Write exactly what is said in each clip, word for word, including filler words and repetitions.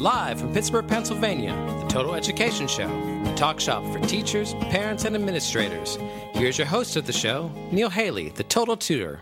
Live from Pittsburgh, Pennsylvania, the Total Education Show, the talk shop for teachers, parents, and administrators. Here's your host of the show, Neil Haley, the Total Tutor.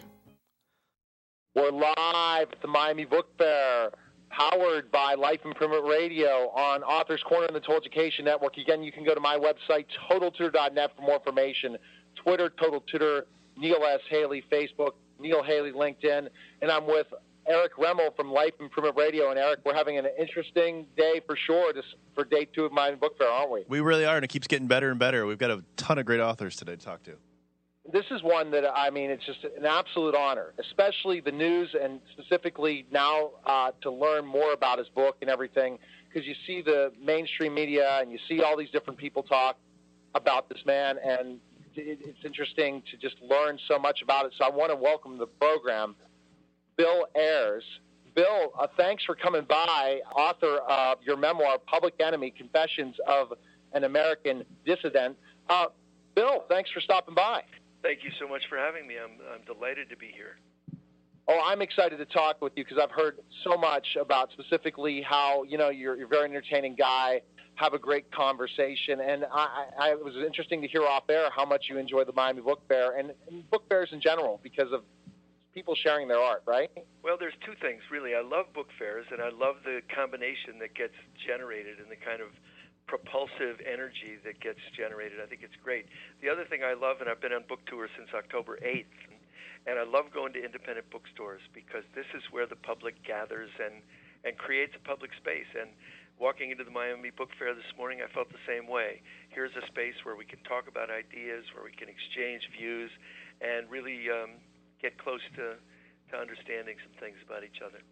We're live at the Miami Book Fair, powered by Life Improvement Radio on Author's Corner and the Total Education Network. Again, you can go to my website, total tutor dot net, for more information. Twitter, Total Tutor, Neil S. Haley, Facebook, Neil Haley, LinkedIn, and I'm with Eric Remmel from Life Improvement Radio. And Eric, we're having an interesting day for sure this, for day two of Miami Book Fair, aren't we? We really are, and it keeps getting better and better. We've got a ton of great authors today to talk to. This is one that, I mean, it's just an absolute honor, especially the news and specifically now uh, to learn more about his book and everything, because you see the mainstream media and you see all these different people talk about this man, and it, it's interesting to just learn so much about it. So I want to welcome to the program Bill Ayers. Bill, uh, thanks for coming by, author of your memoir, Public Enemy, Confessions of an American Dissident. Uh, Bill, thanks for stopping by. Thank you so much for having me. I'm, I'm delighted to be here. Oh, I'm excited to talk with you because I've heard so much about specifically how, you know, you're, you're a very entertaining guy, have a great conversation, and I, I, it was interesting to hear off air how much you enjoy the Miami Book Fair and, and book fairs in general because of people sharing their art, right? Well, there's two things, really. I love book fairs, and I love the combination that gets generated and the kind of propulsive energy that gets generated. I think it's great. The other thing I love, and I've been on book tour since October eighth, and I love going to independent bookstores because this is where the public gathers and, and creates a public space. And walking into the Miami Book Fair this morning, I felt the same way. Here's a space where we can talk about ideas, where we can exchange views, and really um, get close to, to understanding some things about each other.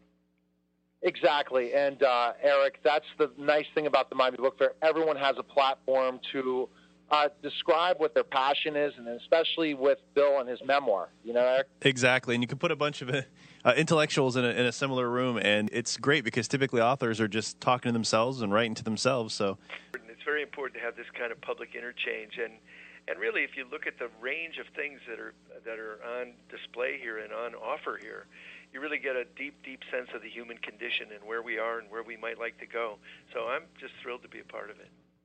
Exactly. And, uh, Eric, that's the nice thing about the Miami Book Fair. Everyone has a platform to uh, describe what their passion is, and especially with Bill and his memoir. You know, Eric? Exactly. And you can put a bunch of uh, intellectuals in a, in a similar room, and it's great because typically authors are just talking to themselves and writing to themselves. So it's very important to have this kind of public interchange. And, and really, if you look at the range of things that are, that are on display here and on offer here, you really get a deep, deep sense of the human condition and where we are and where we might like to go. So I'm just thrilled to be a part of it.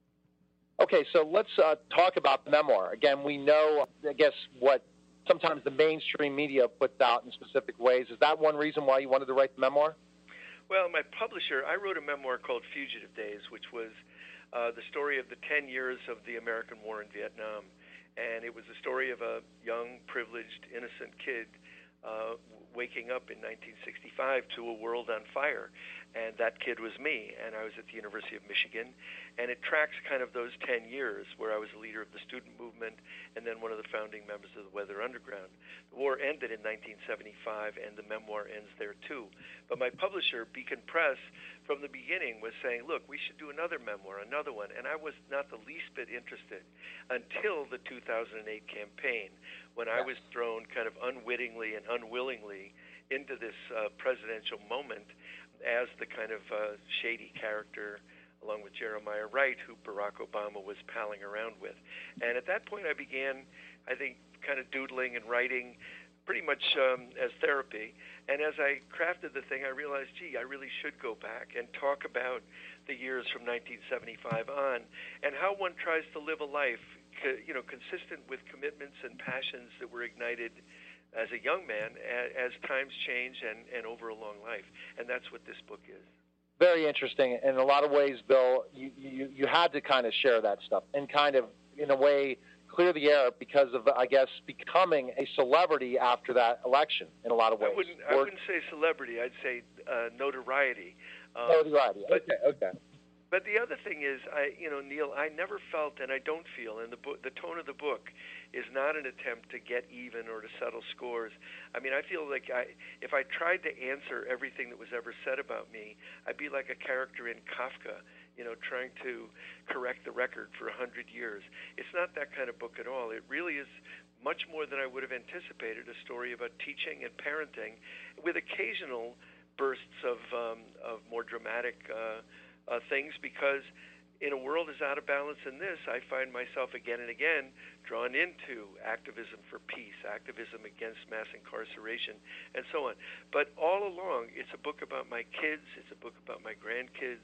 Okay, so let's uh, talk about the memoir. Again, we know, I guess, what sometimes the mainstream media puts out in specific ways. Is that one reason why you wanted to write the memoir? Well, my publisher, I wrote a memoir called Fugitive Days, which was uh, the story of the ten years of the American war in Vietnam. And it was the story of a young, privileged, innocent kid Uh, waking up in nineteen sixty-five to a world on fire. And that kid was me, and I was at the University of Michigan. And it tracks kind of those ten years where I was a leader of the student movement and then one of the founding members of the Weather Underground. The war ended in nineteen seventy-five, and the memoir ends there too. But my publisher, Beacon Press, from the beginning was saying, look, we should do another memoir, another one. And I was not the least bit interested until the two thousand eight campaign, when I was thrown kind of unwittingly and unwillingly into this uh, presidential moment as the kind of uh, shady character, along with Jeremiah Wright, who Barack Obama was palling around with. And at that point I began, I think, kind of doodling and writing pretty much um, as therapy. And as I crafted the thing, I realized, gee, I really should go back and talk about the years from nineteen seventy-five on and how one tries to live a life you know, consistent with commitments and passions that were ignited as a young man as times change and, and over a long life. And that's what this book is. Very interesting. In a lot of ways, Bill, you, you, you had to kind of share that stuff and kind of, in a way, clear the air because of, I guess, becoming a celebrity after that election in a lot of ways. I wouldn't, I wouldn't say celebrity. I'd say uh, notoriety. Um, notoriety. But, okay, okay. But the other thing is, I, you know, Neil, I never felt, and I don't feel, and the book, the tone of the book is not an attempt to get even or to settle scores. I mean, I feel like I, if I tried to answer everything that was ever said about me, I'd be like a character in Kafka, you know, trying to correct the record for a hundred years. It's not that kind of book at all. It really is much more than I would have anticipated, a story about teaching and parenting with occasional bursts of, um, of more dramatic uh Uh, things, because in a world as out of balance in this, I find myself again and again drawn into activism for peace, activism against mass incarceration, and so on. But all along, it's a book about my kids, it's a book about my grandkids,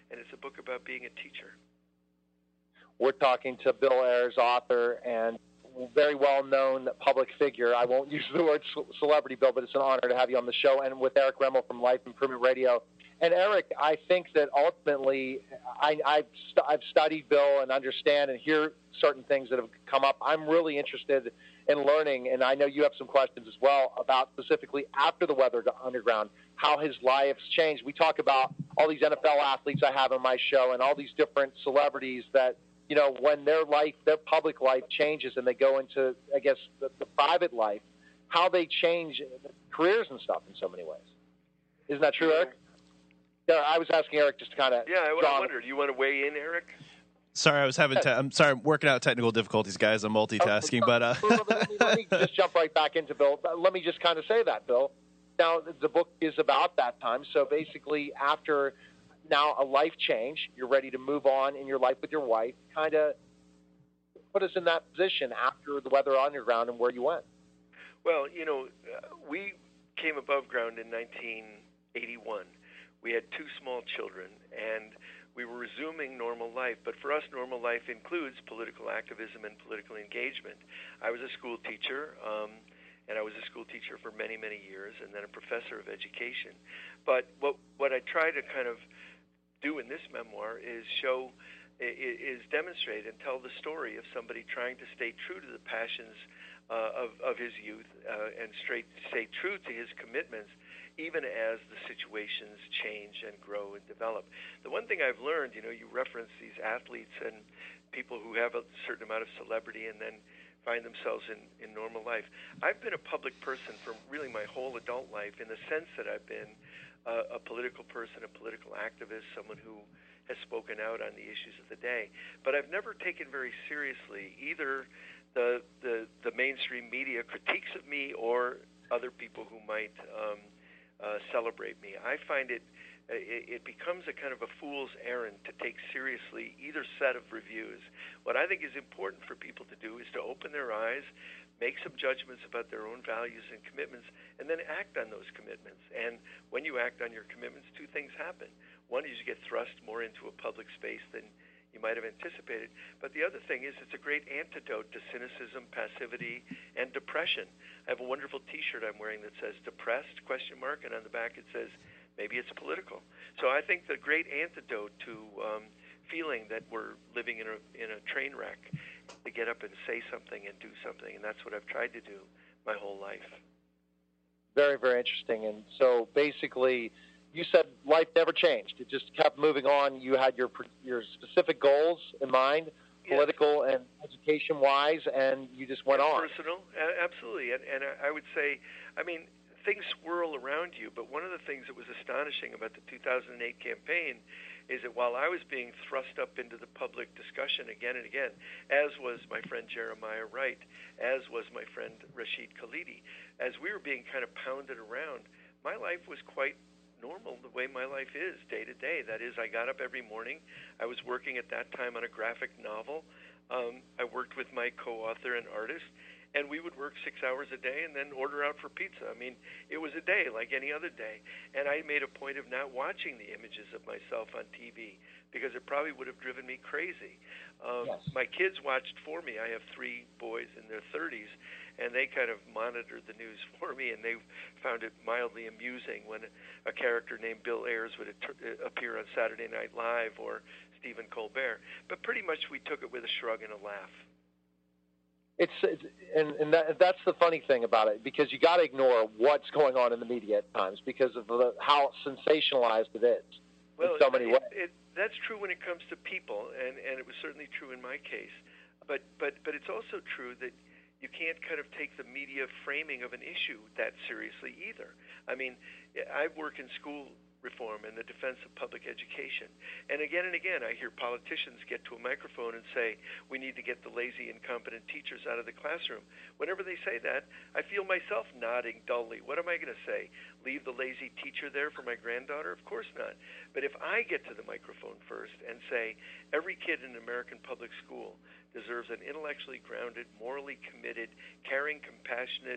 and it's a book about being a teacher. We're talking to Bill Ayers, author and very well-known public figure. I won't use the word celebrity, Bill, but it's an honor to have you on the show, and with Eric Remmel from Life Improvement Radio. And Eric, I think that ultimately, I, I've, st- I've studied Bill and understand and hear certain things that have come up. I'm really interested in learning, and I know you have some questions as well about specifically after the Weather Underground, how his life's changed. We talk about all these N F L athletes I have on my show and all these different celebrities that, you know, when their life, their public life changes and they go into, I guess, the, the private life, how they change careers and stuff in so many ways. Isn't that true, Eric? Yeah, I was asking Eric just to kind of. Yeah, I, I wondered. You want to weigh in, Eric? Sorry, I was having. Te- I'm sorry, I'm working out technical difficulties, guys. I'm multitasking, but uh... let, me, let me just jump right back into Bill. Let me just kind of say that, Bill. Now, the book is about that time. So basically, after now a life change, you're ready to move on in your life with your wife. Kind of put us in that position after the Weather Underground and where you went. Well, you know, uh, we came above ground in nineteen eighty-one. We had two small children, and we were resuming normal life. But for us, normal life includes political activism and political engagement. I was a school teacher, um, and I was a school teacher for many, many years, and then a professor of education. But what what I try to kind of do in this memoir is show, is demonstrate and tell the story of somebody trying to stay true to the passions uh, of, of his youth uh, and straight, stay true to his commitments, even as the situations change and grow and develop. The one thing I've learned, you know, you reference these athletes and people who have a certain amount of celebrity and then find themselves in, in normal life. I've been a public person for really my whole adult life in the sense that I've been uh, a political person, a political activist, someone who has spoken out on the issues of the day. But I've never taken very seriously either the, the, the mainstream media critiques of me or other people who might um, Uh, celebrate me. I find it, it it becomes a kind of a fool's errand to take seriously either set of reviews. What I think is important for people to do is to open their eyes, make some judgments about their own values and commitments, and then act on those commitments. And when you act on your commitments, two things happen. One is you get thrust more into a public space than you might have anticipated. But the other thing is it's a great antidote to cynicism, passivity, and depression. I have a wonderful T-shirt I'm wearing that says "depressed?" question mark, and on the back it says maybe it's political. So I think the great antidote to um, feeling that we're living in a in a train wreck, to get up and say something and do something, and that's what I've tried to do my whole life. Very, very interesting. And so basically, you said life never changed. It just kept moving on. You had your your specific goals in mind, yes, political and education-wise, and you just went and on. Personal, absolutely. And, and I would say, I mean, things swirl around you, but one of the things that was astonishing about the two thousand eight campaign is that while I was being thrust up into the public discussion again and again, as was my friend Jeremiah Wright, as was my friend Rashid Khalidi, as we were being kind of pounded around, my life was quite normal the way my life is day to day. That is, I got up every morning. I was working at that time on a graphic novel. Um, I worked with my co-author and artist, and we would work six hours a day and then order out for pizza. I mean, it was a day like any other day. And I made a point of not watching the images of myself on T V because it probably would have driven me crazy. Um, yes. My kids watched for me. I have three boys in their thirties, and they kind of monitored the news for me, and they found it mildly amusing when a character named Bill Ayers would appear on Saturday Night Live or Stephen Colbert. But pretty much we took it with a shrug and a laugh. It's, it's and, and that, that's the funny thing about it, because you got to ignore what's going on in the media at times because of the, how sensationalized it is well, in so many it, ways. It, that's true when it comes to people, and, and it was certainly true in my case. But but but it's also true that you can't kind of take the media framing of an issue that seriously either. I mean, I work in school reform and the defense of public education. And again and again, I hear politicians get to a microphone and say, we need to get the lazy, incompetent teachers out of the classroom. Whenever they say that, I feel myself nodding dully. What am I going to say? Leave the lazy teacher there for my granddaughter? Of course not. But if I get to the microphone first and say, every kid in an American public school deserves an intellectually grounded, morally committed, caring, compassionate,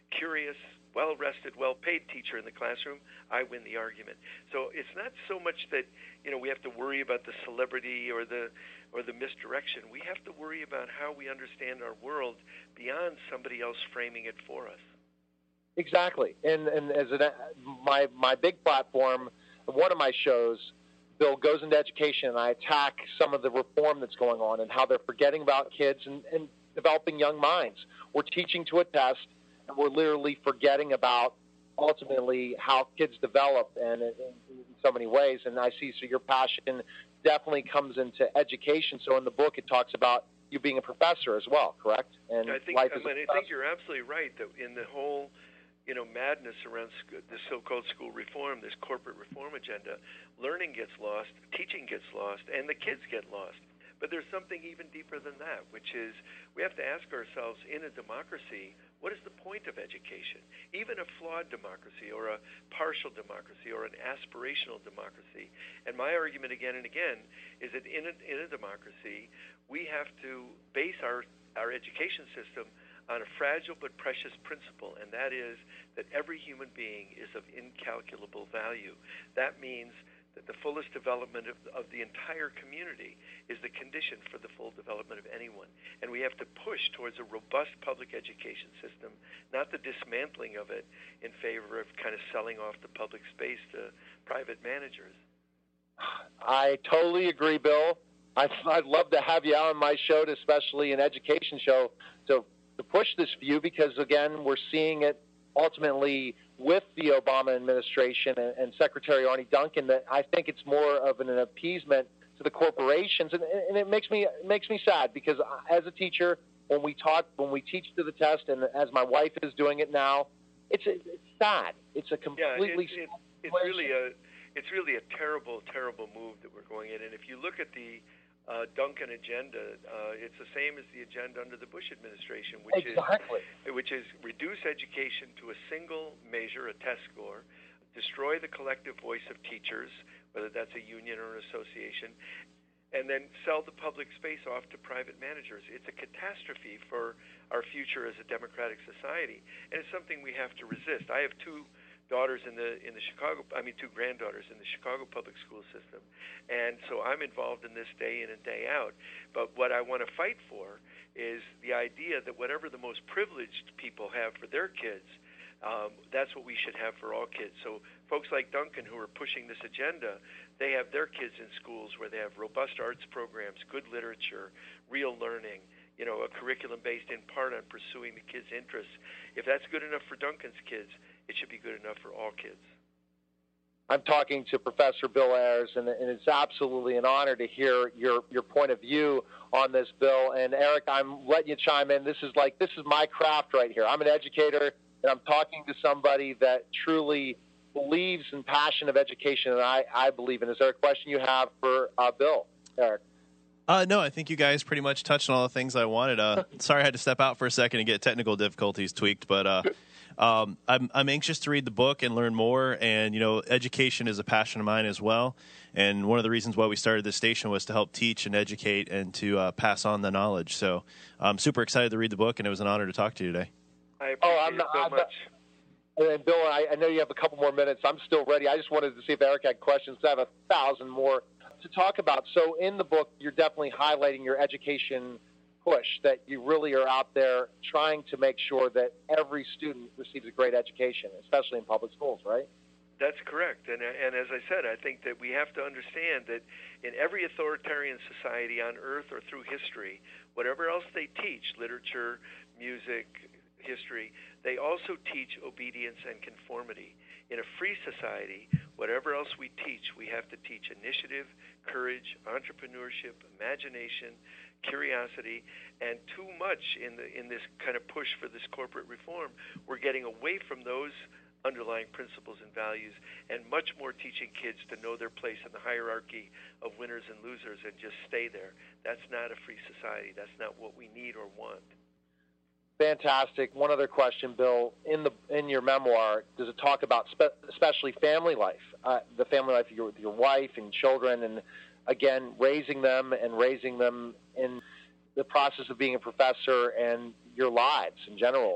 curious, well-rested, well-paid teacher in the classroom, I win the argument. So it's not so much that, you know, we have to worry about the celebrity or the or the misdirection. We have to worry about how we understand our world beyond somebody else framing it for us. Exactly. And and as an, my my big platform, one of my shows, Bill, goes into education, and I attack some of the reform that's going on and how they're forgetting about kids and, and developing young minds. We're teaching to a test, and we're literally forgetting about ultimately how kids develop and in, in so many ways. And I see, so your passion definitely comes into education. So in the book, it talks about you being a professor as well, correct? And I think, life I, as mean, I think you're absolutely right that in the whole, you know, madness around sc- the so-called school reform, this corporate reform agenda, learning gets lost, teaching gets lost, and the kids get lost. But there's something even deeper than that, which is we have to ask ourselves, in a democracy, what is the point of education? Even a flawed democracy or a partial democracy or an aspirational democracy. And my argument again and again is that in a, in a democracy, we have to base our, our education system on a fragile but precious principle, and that is that every human being is of incalculable value. That means that the fullest development of, of the entire community is the condition for the full development of anyone. And we have to push towards a robust public education system, not the dismantling of it in favor of kind of selling off the public space to private managers. I totally agree, Bill. I'd, I'd love to have you on my show, especially an education show, to, to push this view because, again, we're seeing it ultimately with the Obama administration and, and Secretary Arne Duncan, that I think it's more of an, an appeasement to the corporations, and, and it makes me it makes me sad because as a teacher, when we talk, when we teach to the test, and as my wife is doing it now, it's it's sad. It's a completely yeah, it, it, it's really a it's really a terrible, terrible move that we're going in. And if you look at the Uh, Duncan agenda, uh, it's the same as the agenda under the Bush administration, which exactly. is which is reduce education to a single measure, a test score, destroy the collective voice of teachers, whether that's a union or an association, and then sell the public space off to private managers. It's a catastrophe for our future as a democratic society, and it's something we have to resist. I have two daughters in the in the Chicago, I mean two granddaughters in the Chicago public school system, and so I'm involved in this day in and day out. But what I want to fight for is the idea that whatever the most privileged people have for their kids, um, that's what we should have for all kids. So folks like Duncan who are pushing this agenda, they have their kids in schools where they have robust arts programs, good literature, real learning, you know, a curriculum based in part on pursuing the kids' interests. If that's good enough for Duncan's kids, it should be good enough for all kids. I'm talking to Professor Bill Ayers, and, and it's absolutely an honor to hear your, your point of view on this, Bill. And Eric, I'm letting you chime in. This is like this is my craft right here. I'm an educator, and I'm talking to somebody that truly believes in passion of education, and I, I believe in. Is there a question you have for uh, Bill, Eric? Uh, no, I think you guys pretty much touched on all the things I wanted. Uh, sorry I had to step out for a second and get technical difficulties tweaked, but uh, um, I'm, I'm anxious to read the book and learn more. And, you know, education is a passion of mine as well. And one of the reasons why we started this station was to help teach and educate and to uh, pass on the knowledge. So I'm super excited to read the book, and it was an honor to talk to you today. I appreciate oh, I'm it not, so I'm much. Not, and Bill, I, I know you have a couple more minutes. I'm still ready. I just wanted to see if Eric had questions. I have a thousand more to talk about. So in the book, you're definitely highlighting your education push, that you really are out there trying to make sure that every student receives a great education, especially in public schools, right? That's correct. And, and as I said, I think that we have to understand that in every authoritarian society on earth or through history, whatever else they teach, literature, music, history, they also teach obedience and conformity. In a free society, whatever else we teach, we have to teach initiative, courage, entrepreneurship, imagination, curiosity, and too much in the in this kind of push for this corporate reform, we're getting away from those underlying principles and values and much more teaching kids to know their place in the hierarchy of winners and losers and just stay there. That's not a free society. That's not what we need or want. Fantastic. One other question, Bill. In the in your memoir, does it talk about spe- especially family life, uh, the family life of your, with your wife and children, and again raising them and raising them in the process of being a professor and your lives in general, and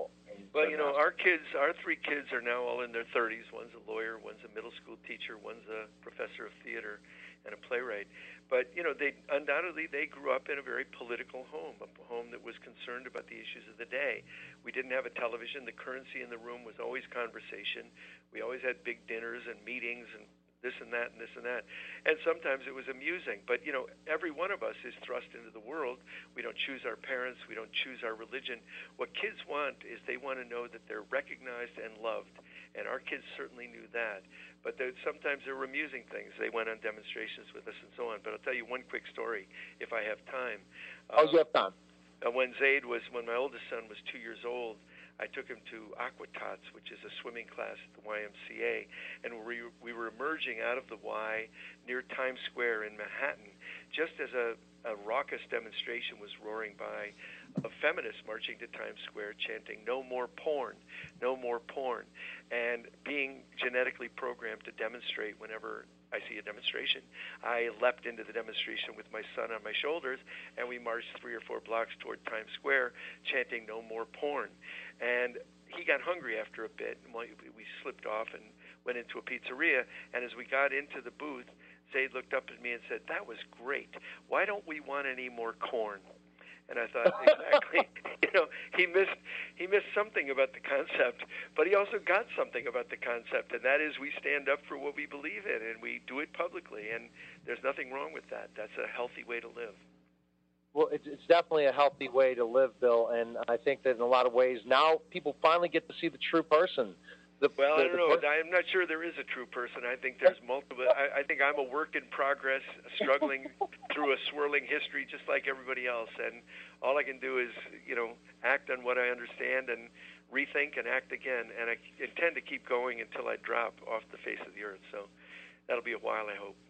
Well, you know, our kids, our three kids are now all in their thirties. One's a lawyer, one's a middle school teacher, one's a professor of theater and a playwright. But, you know, they undoubtedly they grew up in a very political home, a home that was concerned about the issues of the day. We didn't have a television. The currency in the room was always conversation. We always had big dinners and meetings and this and that and this and that. And sometimes it was amusing. But, you know, every one of us is thrust into the world. We don't choose our parents. We don't choose our religion. What kids want is they want to know that they're recognized and loved. And our kids certainly knew that. But sometimes there were amusing things. They went on demonstrations with us and so on. But I'll tell you one quick story if I have time. Oh, you have time. Uh, when Zaid was, when my oldest son was two years old, I took him to Aqua Tots, which is a swimming class at the Y M C A, and we, we were emerging out of the Y near Times Square in Manhattan, just as a, a raucous demonstration was roaring by of feminists marching to Times Square chanting, "No more porn, no more porn," and being genetically programmed to demonstrate whenever I see a demonstration. I leapt into the demonstration with my son on my shoulders, and we marched three or four blocks toward Times Square chanting, "No more porn." And he got hungry after a bit, and we slipped off and went into a pizzeria. And as we got into the booth, Zaid looked up at me and said, "That was great. Why don't we want any more corn?" And I thought, exactly, you know, he missed he missed something about the concept, but he also got something about the concept, and that is we stand up for what we believe in, and we do it publicly, and there's nothing wrong with that. That's a healthy way to live. Well, it's, it's definitely a healthy way to live, Bill, and I think that in a lot of ways now people finally get to see the true person. The, well, the, I don't know. Per- I'm not sure there is a true person. I think there's multiple. I, I think I'm a work in progress, struggling through a swirling history just like everybody else. And all I can do is, you know, act on what I understand and rethink and act again. And I intend to keep going until I drop off the face of the earth. So that'll be a while, I hope.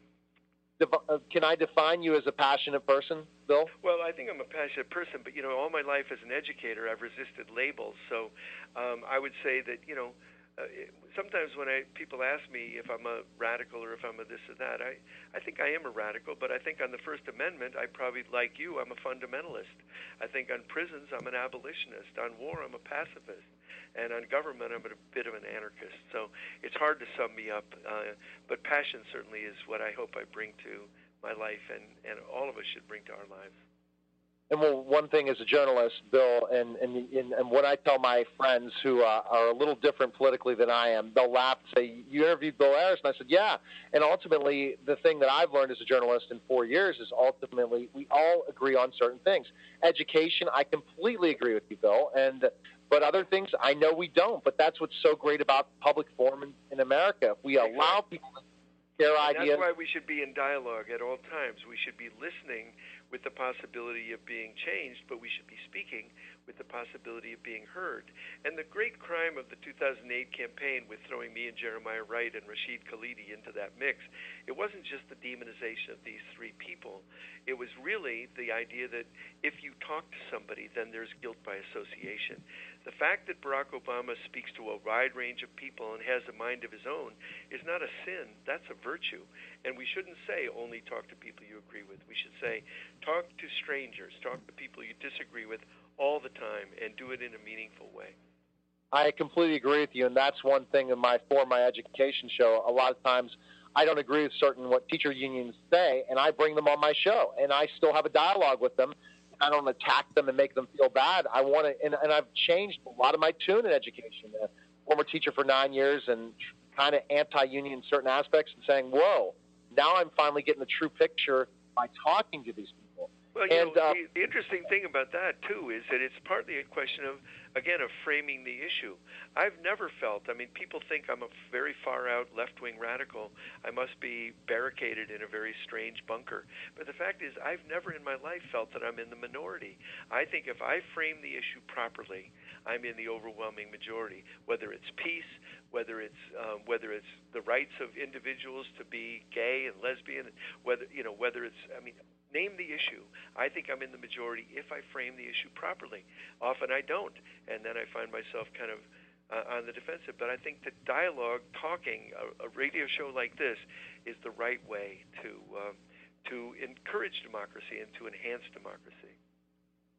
Can I define you as a passionate person, Bill? Well, I think I'm a passionate person, but, you know, all my life as an educator, I've resisted labels. So um, I would say that, you know, Uh, sometimes when I, people ask me if I'm a radical or if I'm a this or that, I, I think I am a radical, but I think on the First Amendment, I probably, like you, I'm a fundamentalist. I think on prisons, I'm an abolitionist. On war, I'm a pacifist. And on government, I'm a bit of an anarchist. So it's hard to sum me up, uh, but passion certainly is what I hope I bring to my life, and, and all of us should bring to our lives. And well, one thing as a journalist, Bill, and and, and, and what I tell my friends who uh, are a little different politically than I am, they'll laugh and say, "You interviewed Bill Ayers?" And I said, "Yeah." And ultimately, the thing that I've learned as a journalist in four years is ultimately we all agree on certain things. Education, I completely agree with you, Bill. And but other things, I know we don't. But that's what's so great about public forum in, in America. If we exactly. allow people to share and ideas. That's why we should be in dialogue at all times. We should be listening with the possibility of being changed, but we should be speaking with the possibility of being heard. And the great crime of the two thousand eight campaign with throwing me and Jeremiah Wright and Rashid Khalidi into that mix, it wasn't just the demonization of these three people. It was really the idea that if you talk to somebody, then there's guilt by association. The fact that Barack Obama speaks to a wide range of people and has a mind of his own is not a sin. That's a virtue. And we shouldn't say only talk to people you agree with. We should say talk to strangers, talk to people you disagree with all the time, and do it in a meaningful way. I completely agree with you, and that's one thing in my for my education show. A lot of times I don't agree with certain what teacher unions say, and I bring them on my show, and I still have a dialogue with them. I don't attack them and make them feel bad. I want to, and, and I've changed a lot of my tune in education. A former teacher for nine years and kind of anti-union in certain aspects and saying, whoa, now I'm finally getting the true picture by talking to these people. Well, you and, know, uh, the, the interesting thing about that, too, is that it's partly a question of, again, of framing the issue. I've never felt, I mean, people think I'm a very far-out left-wing radical. I must be barricaded in a very strange bunker. But the fact is, I've never in my life felt that I'm in the minority. I think if I frame the issue properly, I'm in the overwhelming majority, whether it's peace, whether it's um, whether it's the rights of individuals to be gay and lesbian, whether, you know, whether it's, I mean, name the issue. I think I'm in the majority if I frame the issue properly. Often I don't, and then I find myself kind of uh, on the defensive. But I think that dialogue, talking, a, a radio show like this is the right way to um, to encourage democracy and to enhance democracy.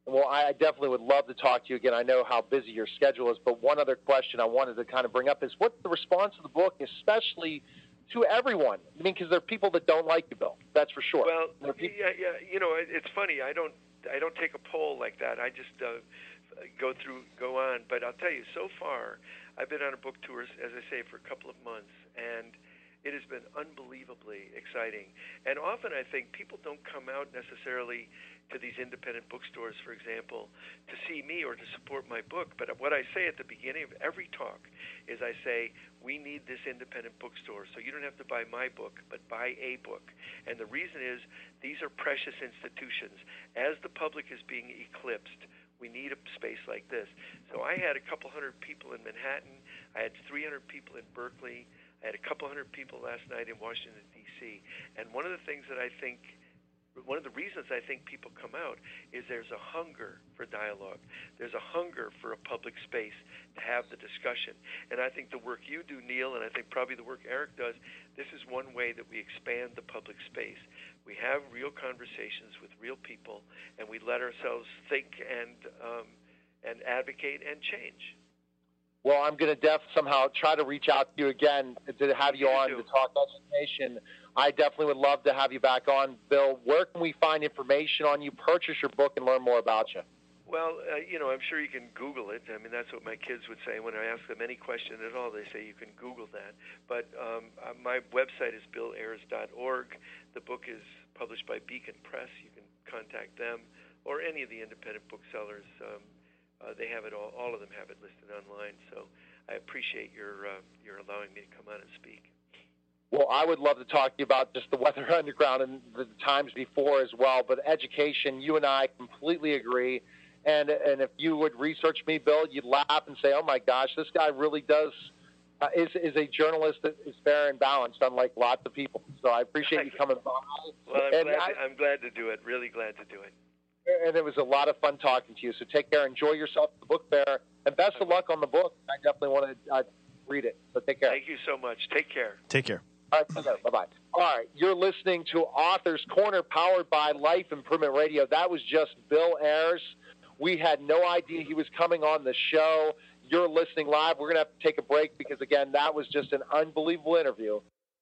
Well, I definitely would love to talk to you again. I know how busy your schedule is, but one other question I wanted to kind of bring up is what's the response of the book, especially to everyone? I mean, because there are people that don't like you, Bill. That's for sure. Well, people- yeah, yeah. You know, it's funny. I don't, I don't take a poll like that. I just uh, go through, go on. But I'll tell you, so far, I've been on a book tour, as I say, for a couple of months, and it has been unbelievably exciting. And often I think people don't come out necessarily to these independent bookstores, for example, to see me or to support my book. But what I say at the beginning of every talk is I say, we need this independent bookstore. So you don't have to buy my book, but buy a book. And the reason is these are precious institutions. As the public is being eclipsed, we need a space like this. So I had a couple hundred people in Manhattan. I had three hundred people in Berkeley. I had a couple hundred people last night in Washington, D C And one of the things that I think, one of the reasons I think people come out is there's a hunger for dialogue. There's a hunger for a public space to have the discussion. And I think the work you do, Neil, and I think probably the work Eric does, this is one way that we expand the public space. We have real conversations with real people, and we let ourselves think and um, and advocate and change. Well, I'm going to def somehow try to reach out to you again to have you, you on do. to talk education. I definitely would love to have you back on. Bill, where can we find information on you, purchase your book, and learn more about you? Well, uh, you know, I'm sure you can Google it. I mean, that's what my kids would say when I ask them any question at all. They say you can Google that. But um, uh, my website is bill ayers dot org. The book is published by Beacon Press. You can contact them or any of the independent booksellers. Um, Uh, they have it all. All of them have it listed online. So I appreciate your uh, your allowing me to come on and speak. Well, I would love to talk to you about just the Weather Underground and the times before as well. But education, you and I completely agree. And and if you would research me, Bill, you'd laugh and say, "Oh my gosh, this guy really does uh, is is a journalist that is fair and balanced, unlike lots of people." So I appreciate you coming by. Well, I'm and glad. I, to, I'm glad to do it. Really glad to do it. And it was a lot of fun talking to you. So take care. Enjoy yourself at the book fair. And best of luck on the book. I definitely want to uh, read it. So take care. Thank you so much. Take care. Take care. All right. Take care. Bye-bye. All right. You're listening to Author's Corner, powered by Life Improvement Radio. That was just Bill Ayers. We had no idea he was coming on the show. You're listening live. We're going to have to take a break because, again, that was just an unbelievable interview.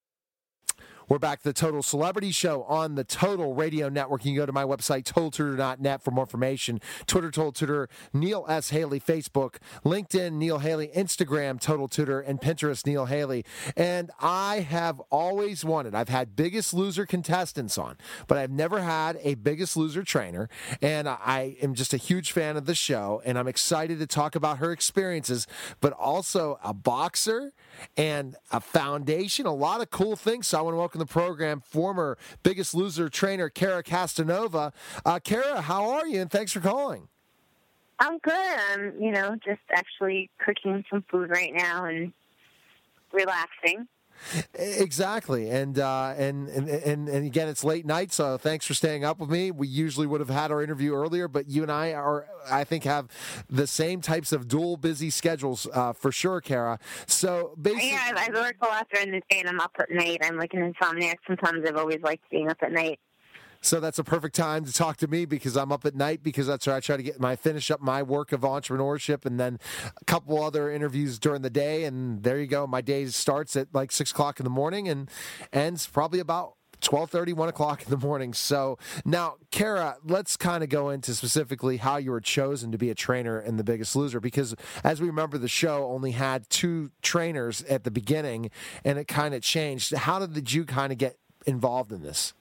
We're back to the Total Celebrity Show on the Total Radio Network. You can go to my website, total tutor dot net, for more information. Twitter, Total Tutor, Neil S. Haley, Facebook, LinkedIn, Neil Haley, Instagram, Total Tutor, and Pinterest, Neil Haley. And I have always wanted, I've had Biggest Loser contestants on, but I've never had a Biggest Loser trainer. And I am just a huge fan of the show, and I'm excited to talk about her experiences, but also a boxer and a foundation, a lot of cool things. So I want to welcome the program former Biggest Loser trainer Kara Castanova. Uh, Kara, how are you? And thanks for calling. I'm good. I'm, you know, just actually cooking some food right now and relaxing. Exactly, and, uh, and and and and again, it's late night, so thanks for staying up with me. We usually would have had our interview earlier, but you and I are, I think, have the same types of dual busy schedules uh, for sure, Kara. So basically, yeah, I, I work a lot during the day, and I'm up at night. I'm like an insomniac. Sometimes I've always liked being up at night. So that's a perfect time to talk to me because I'm up at night because that's where I try to get my finish up my work of entrepreneurship and then a couple other interviews during the day. And there you go. My day starts at like six o'clock in the morning and ends probably about twelve thirty, one o'clock in the morning. So now, Kara, let's kind of go into specifically how you were chosen to be a trainer in The Biggest Loser, because as we remember, the show only had two trainers at the beginning and it kind of changed. How did you kind of get involved in this?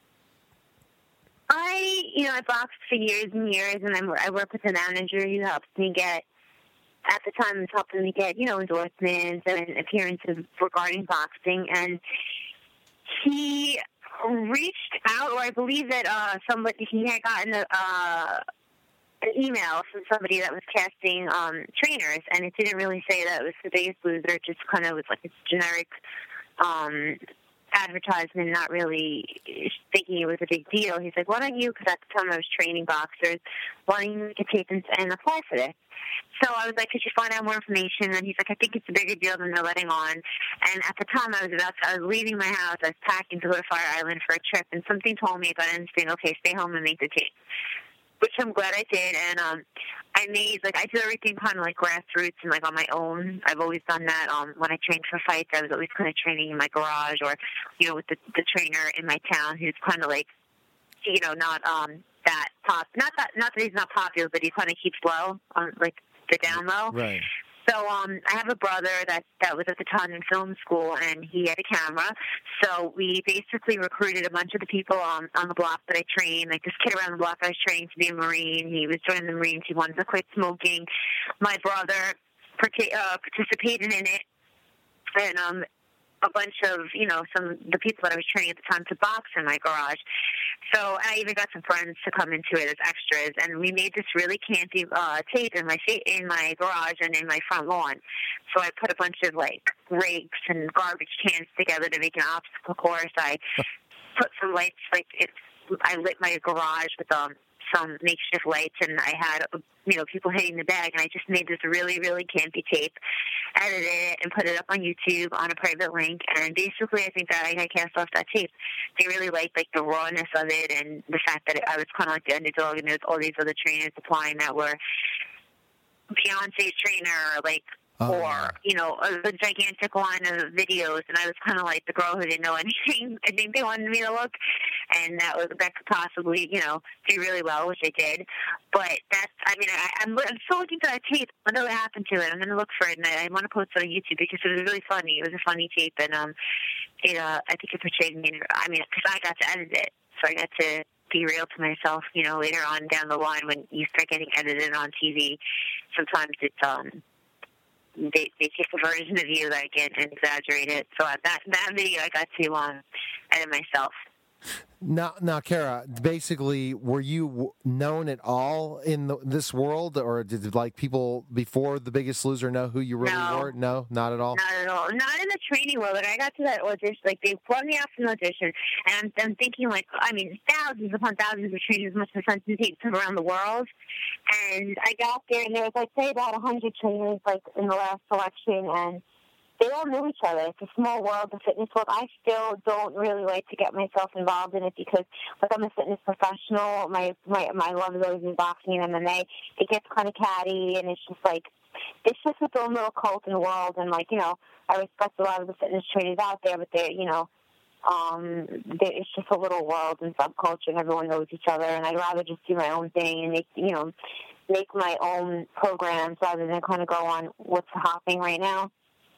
I, you know, I boxed for years and years, and I'm, I work with a manager who helps me get, at the time, was helping me get, you know, endorsements and appearances regarding boxing. And he reached out, or I believe that uh, somebody, he had gotten a, uh, an email from somebody that was casting um, trainers, and it didn't really say that it was The Biggest Loser. It just kind of was like a generic um advertisement, not really thinking it was a big deal. He's like, why don't you, because at the time I was training boxers, why don't you make a tape and, and apply for this? So I was like, could you find out more information? And he's like, I think it's a bigger deal than they're letting on. And at the time I was about to, I was leaving my house, I was packing to go to Fire Island for a trip, and something told me, but I didn't think, okay, stay home and make the tape. which I'm glad I did. And um, I made, like, I did everything kind of like grassroots and like on my own. I've always done that. Um, when I trained for fights, I was always kind of training in my garage or, you know, with the, the trainer in my town who's kind of like, you know, not um that pop, not that, not that he's not popular, but he kind of keeps low, on like the down low. Right. So um, I have a brother that, that was at the time in film school, and he had a camera. So we basically recruited a bunch of the people on, on the block that I trained. Like this kid around the block I was training to be a Marine. He was joining the Marines. He wanted to quit smoking. My brother partic- uh, participated in it. And um, a bunch of, you know, some the people that I was training at the time to box in my garage. So I even got some friends to come into it as extras, and we made this really campy uh, tape in my in my garage and in my front lawn. So I put a bunch of like rakes and garbage cans together to make an obstacle course. I put some lights, like it's. I lit my garage with um some makeshift lights, and I had, you know, people hitting the bag, and I just made this really, really campy tape, edited it, and put it up on YouTube on a private link, and basically I think that I, I cast off that tape. They really liked, like, the rawness of it and the fact that I was kind of like the underdog, and there's all these other trainers applying that were Beyonce's trainer, like, Oh, or, yeah. you know, a, a gigantic line of videos, and I was kind of like the girl who didn't know anything. I think they wanted me to look, and that was that could possibly, you know, do really well, which I did. But that's, I mean, I, I'm, I'm still looking for that tape. I know what happened to it. I'm going to look for it, and I, I want to post it on YouTube because it was really funny. It was a funny tape, and um, it, uh, I think it portrayed me. I mean, because I got to edit it, so I got to be real to myself. You know, later on down the line when you start getting edited on T V, sometimes it's um. They they take a version of you like it and exaggerate it. So that that video I got to um, edit myself. Now, now, Kara, basically, were you w- known at all in the, this world, or did like people before The Biggest Loser know who you really No. were? No, not at all. Not at all. Not in the training world. Like I got to that audition, like they brought me out for an audition, and I'm, I'm thinking like, I mean, thousands upon thousands of trainers must have sent some tapes from around the world, and I got there, and there was like say about a hundred trainers like in the last selection, and they all knew each other. It's a small world, the fitness world. I still don't really like to get myself involved in it because, like, I'm a fitness professional. My my my love is always in boxing and M M A. It gets kind of catty, and it's just like, it's just its own little cult in the world. And, like, you know, I respect a lot of the fitness trainers out there, but they're, you know, um, they're, it's just a little world and subculture, and everyone knows each other. And I'd rather just do my own thing and make, you know, make my own programs rather than kind of go on what's happening right now.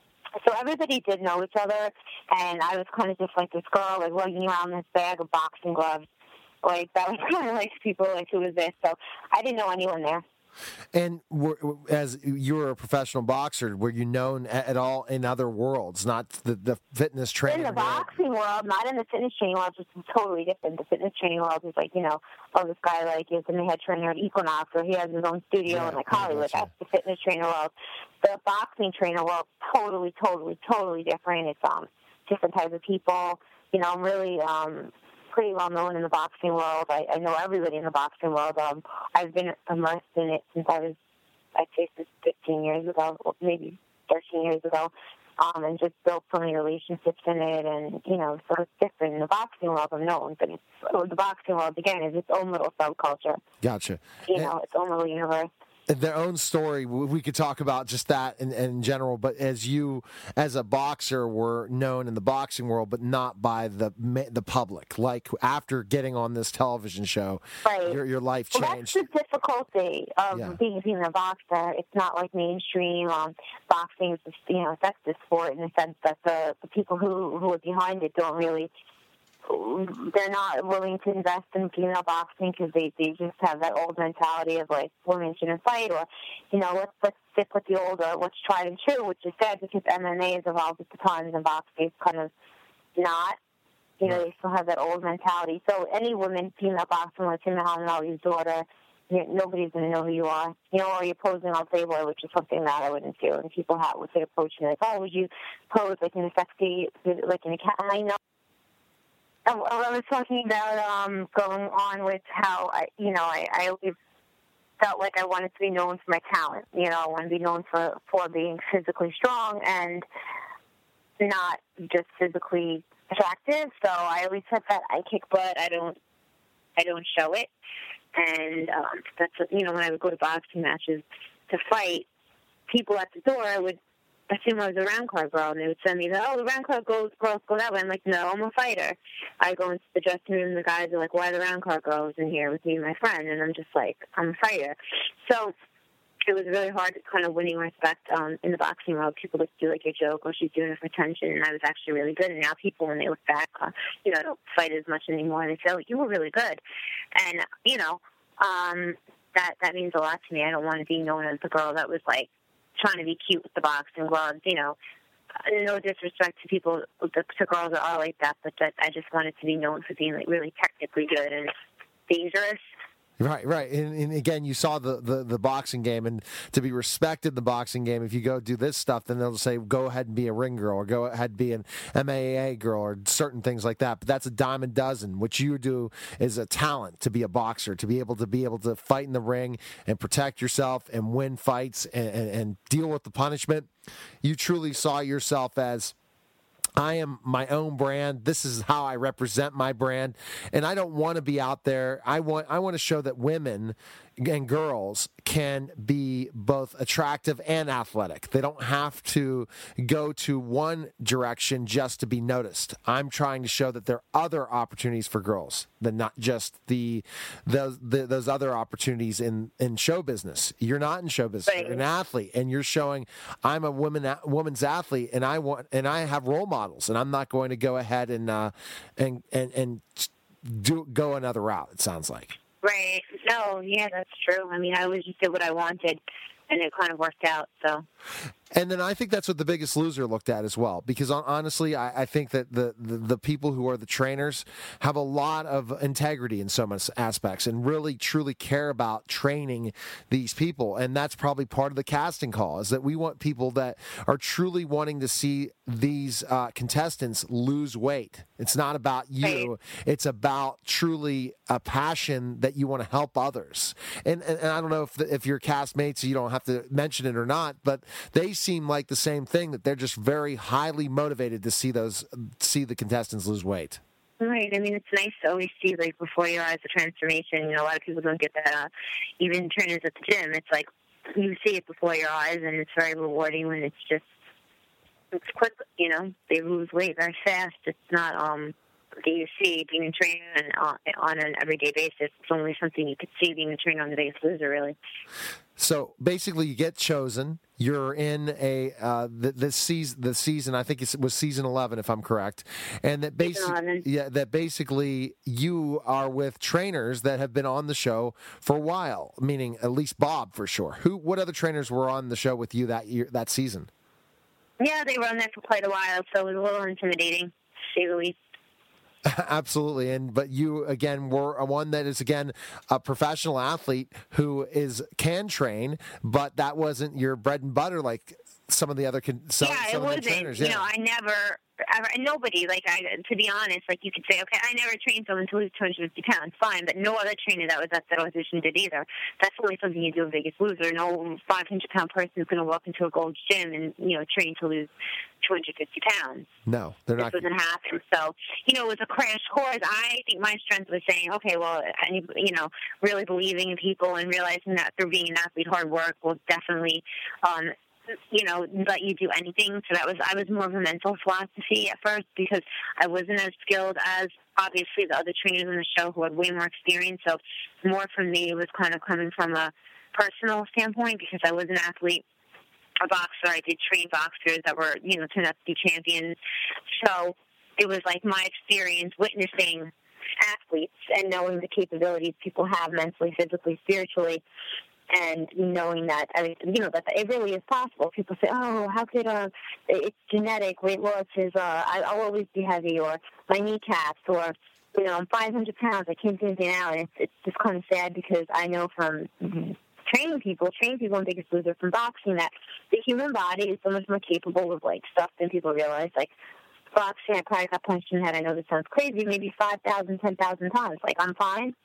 So everybody did know each other, and I was kind of just like this girl, like, lugging around this bag of boxing gloves. Like, that was kind of like people, like, who was this? So I didn't know anyone there. And were, as you were a professional boxer, were you known at, at all in other worlds, not the, the fitness training In the world? boxing world, not in the fitness training world, which is totally different. The fitness training world is like, you know, oh, this guy, like, is the head trainer at Equinox, or he has his own studio Yeah, in, like, I Hollywood. gotcha. That's the fitness trainer world. The boxing trainer world, totally, totally, totally different. It's um different types of people. You know, I'm really um pretty well known in the boxing world. I, I know everybody in the boxing world. Um, I've been immersed in it since I was, I'd say, since fifteen years ago, or maybe thirteen years ago, um, and just built so many relationships in it. And, you know, so it's different. In the boxing world, I'm known, but it's, oh, the boxing world, again, is its own little subculture. Gotcha. You And- know, its own little universe. their own story. We could talk about just that in, in general, but as you, as a boxer, were known in the boxing world, but not by the the public. Like after getting on this television show, Right. your your life Well, changed. that's the difficulty of Yeah. being, being a boxer. It's not like mainstream. Um, boxing is, just, you know, that's the sport in the sense that the, the people who, who are behind it don't really, they're not willing to invest in female boxing because they, they just have that old mentality of, like, women shouldn't fight, or, you know, let's, let's stick with the older, what's tried and true, which is sad because M M A has evolved at the times and boxing is kind of not. You know, they still have that old mentality. So any woman, female boxing, like Tim Muhammad Ali's daughter, you nobody's going to know who you are. You know, or you're posing on Playboy, which is something that I wouldn't do. And people have, would say, approach me like, oh, would you pose like in a sexy, like in a cat? And I know. I was talking about um, going on with how, I, you know, I, I always felt like I wanted to be known for my talent. You know, I want to be known for, for being physically strong and not just physically attractive. So I always said that I kick butt. I don't, I don't show it. And um, that's, you know, when I would go to boxing matches to fight, people at the door would assume I was a round club girl, and they would send me, the, oh, the round club girls, girls go that way. I'm like, no, I'm a fighter. I go into the dressing room, and the guys are like, why are the round club girls in here with me and my friend? And I'm just like, I'm a fighter. So it was really hard kind of winning respect um, in the boxing world. People would do like your joke, oh, she's doing it for attention, and I was actually really good. And now people, when they look back, uh, you know, I don't fight as much anymore, and they say, oh, you were really good. And, you know, um, that, that means a lot to me. I don't want to be known as the girl that was like, trying to be cute with the boxing gloves, you know. No disrespect to people, to girls that are like that, but that I just wanted to be known for being like really technically good and dangerous. Right, right. And, and again, you saw the, the, the boxing game, and to be respected in the boxing game, if you go do this stuff, then they'll say, go ahead and be a ring girl, or go ahead and be an M M A girl, or certain things like that. But that's a dime a dozen. What you do is a talent to be a boxer, to be able to be able to fight in the ring and protect yourself and win fights and, and, and deal with the punishment. You truly saw yourself as, I am my own brand. This is how I represent my brand. And I don't want to be out there. I want I want to show that women and girls can be both attractive and athletic. They don't have to go to one direction just to be noticed. I'm trying to show that there are other opportunities for girls than not just the those the, those other opportunities in, in show business. You're not in show business. You're an athlete, and you're showing I'm a woman woman's athlete, and I want and I have role models, and I'm not going to go ahead and uh, and and and do go another route. It sounds like. Right. No, yeah, that's true. I mean, I always just did what I wanted, and it kind of worked out, so. And then I think that's what The Biggest Loser looked at as well, because honestly, I, I think that the, the, the people who are the trainers have a lot of integrity in so many aspects and really, truly care about training these people. And that's probably part of the casting call, is that we want people that are truly wanting to see these uh, contestants lose weight. It's not about you. Right. It's about truly a passion that you want to help others. And, and, and I don't know if, the, if your castmates, you don't have to mention it or not, but they seem like the same thing, that they're just very highly motivated to see those see the contestants lose weight. Right. I mean, it's nice to always see, like, before your eyes, the transformation. You know, a lot of people don't get that. Uh, even trainers at the gym, it's like you see it before your eyes, and it's very rewarding when it's just it's quick. You know, they lose weight very fast. It's not um that you see being a trainer on, on an everyday basis. It's only something you could see being a trainer on The Biggest Loser, really. So basically, you get chosen. You're in a uh, the, this season. The season, I think it was season eleven, if I'm correct, and that basically, yeah, that basically you are with trainers that have been on the show for a while. Meaning, at least Bob for sure. Who? What other trainers were on the show with you that year, that season? Yeah, they were on there for quite a while, so it was a little intimidating, to say the least. Absolutely, and but you again were one that is again a professional athlete who is can train, but that wasn't your bread and butter like some of the other some, yeah, some it of the wasn't. trainers. You yeah. know, I never, ever, nobody like I. To be honest, like you could say, okay, I never trained someone to lose two hundred fifty pounds, fine, but no other trainer that was at that audition did either. That's only something you do in Biggest Loser. No five hundred pound person is going to walk into a Gold's Gym and you know train to lose two hundred fifty pounds. No, they're not. This doesn't happen. So, you know, it was a crash course. I think my strength was saying, okay, well, you know, really believing in people and realizing that through being an athlete, hard work will definitely, um, you know, let you do anything. So that was, I was more of a mental philosophy at first because I wasn't as skilled as obviously the other trainers on the show who had way more experience. So more for me was kind of coming from a personal standpoint because I was an athlete. A boxer. I did train boxers that were, you know, turned out to be champions. So it was like my experience witnessing athletes and knowing the capabilities people have mentally, physically, spiritually, and knowing that, I mean, you know, that it really is possible. People say, oh, how could, uh, it's genetic, weight loss is, uh, I'll always be heavy, or my kneecaps, or, you know, I'm five hundred pounds, I can't do anything now. And it's, it's just kind of sad because I know from training people, training people in Biggest Loser from boxing that the human body is so much more capable of, like, stuff than people realize. Like, boxing, I probably got punched in the head. I know this sounds crazy, maybe five thousand, ten thousand times. Like, I'm fine.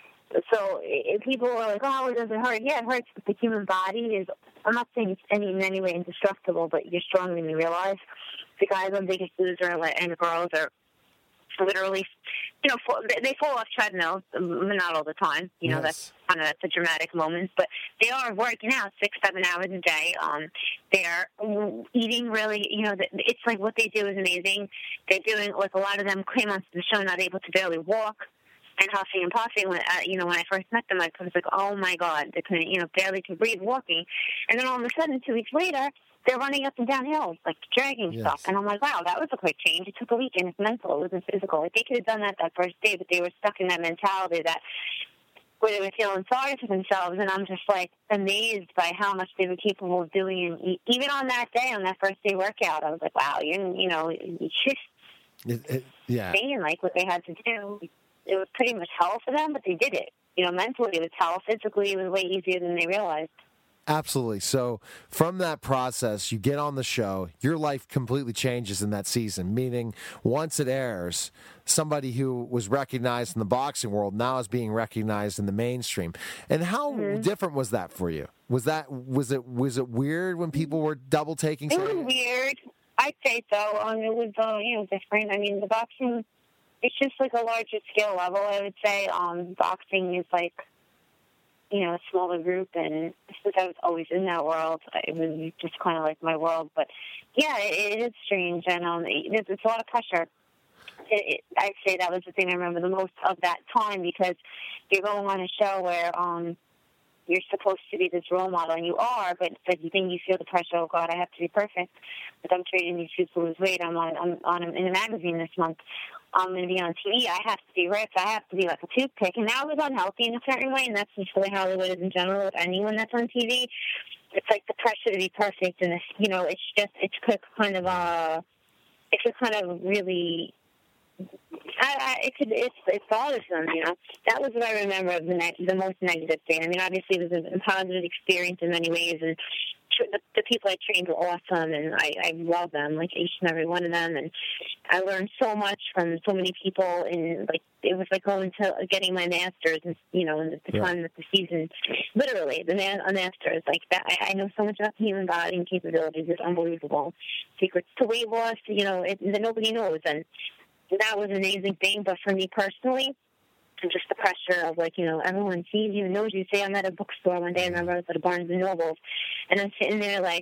So if people are like, oh, it doesn't hurt. Yeah, it hurts, but the human body is, I'm not saying it's any, in any way indestructible, but you're stronger than you realize. The guys on Biggest Loser and the girls are literally you know, fall, they, they fall off treadmills, not all the time. You know, Yes. that's kind of that's a dramatic moment. But they are working out six, seven hours a day. Um, they're eating really, you know, it's like what they do is amazing. They're doing, like a lot of them came onto the show not able to barely walk and huffing and puffing. When, uh, you know, when I first met them, I was like, oh, my God, they couldn't, you know, barely could breathe walking. And then all of a sudden, two weeks later, they're running up and down hills, like dragging Yes. stuff. And I'm like, wow, that was a quick change. It took a week, and it's mental. It wasn't physical. Like, they could have done that that first day, but they were stuck in that mentality that where they were feeling sorry for themselves. And I'm just, like, amazed by how much they were capable of doing. And even on that day, on that first day workout, I was like, wow, you're, you know, it's just It, it, yeah. saying, like, what they had to do. It was pretty much hell for them, but they did it. You know, mentally it was hell. Physically, it was way easier than they realized. Absolutely. So from that process, you get on the show, your life completely changes in that season, meaning once it airs, somebody who was recognized in the boxing world now is being recognized in the mainstream. And how Mm-hmm. different was that for you? Was that was it was it weird when people were double taking? It was weird. I'd say so. Um, it was, uh, you know, different. I mean, the boxing, it's just like a larger scale level, I would say. Um, boxing is like, you know, a smaller group, and since I was always in that world, it was just kind of like my world. But yeah, it, it is strange, and um, it, it's a lot of pressure. It, it, I'd say that was the thing I remember the most of that time, because you're going on a show where um, you're supposed to be this role model, and you are, but but then you feel the pressure. Oh God, I have to be perfect. But I'm training these people lose weight. I'm on I'm on in a magazine this month. I'm going to be on T V. I have to be ripped. I have to be like a toothpick. And that was unhealthy in a certain way, and that's just the way Hollywood is in general with anyone that's on T V. It's like the pressure to be perfect, and, it's, you know, it's just, it's kind of, uh, it could kind of really, I, I, it could, it's, it's bothersome, you know. That was what I remember of the, ne- the most negative thing. I mean, obviously it was a, a positive experience in many ways, and the, the people I trained were awesome, and I, I love them, like each and every one of them, and I learned so much from so many people, and like it was like going to getting my master's, and, you know, in the, the Yeah. time that the season, literally the ma- a master's, like that. I, I know so much about the human body and capabilities. It's unbelievable. Secrets to weight loss, you know, it, that nobody knows, and that was an amazing thing. But for me personally, and just the pressure of, like, you know, everyone sees you and knows you. Say I'm at a bookstore one day, I remember I was at a Barnes and Noble, and I'm sitting there, like,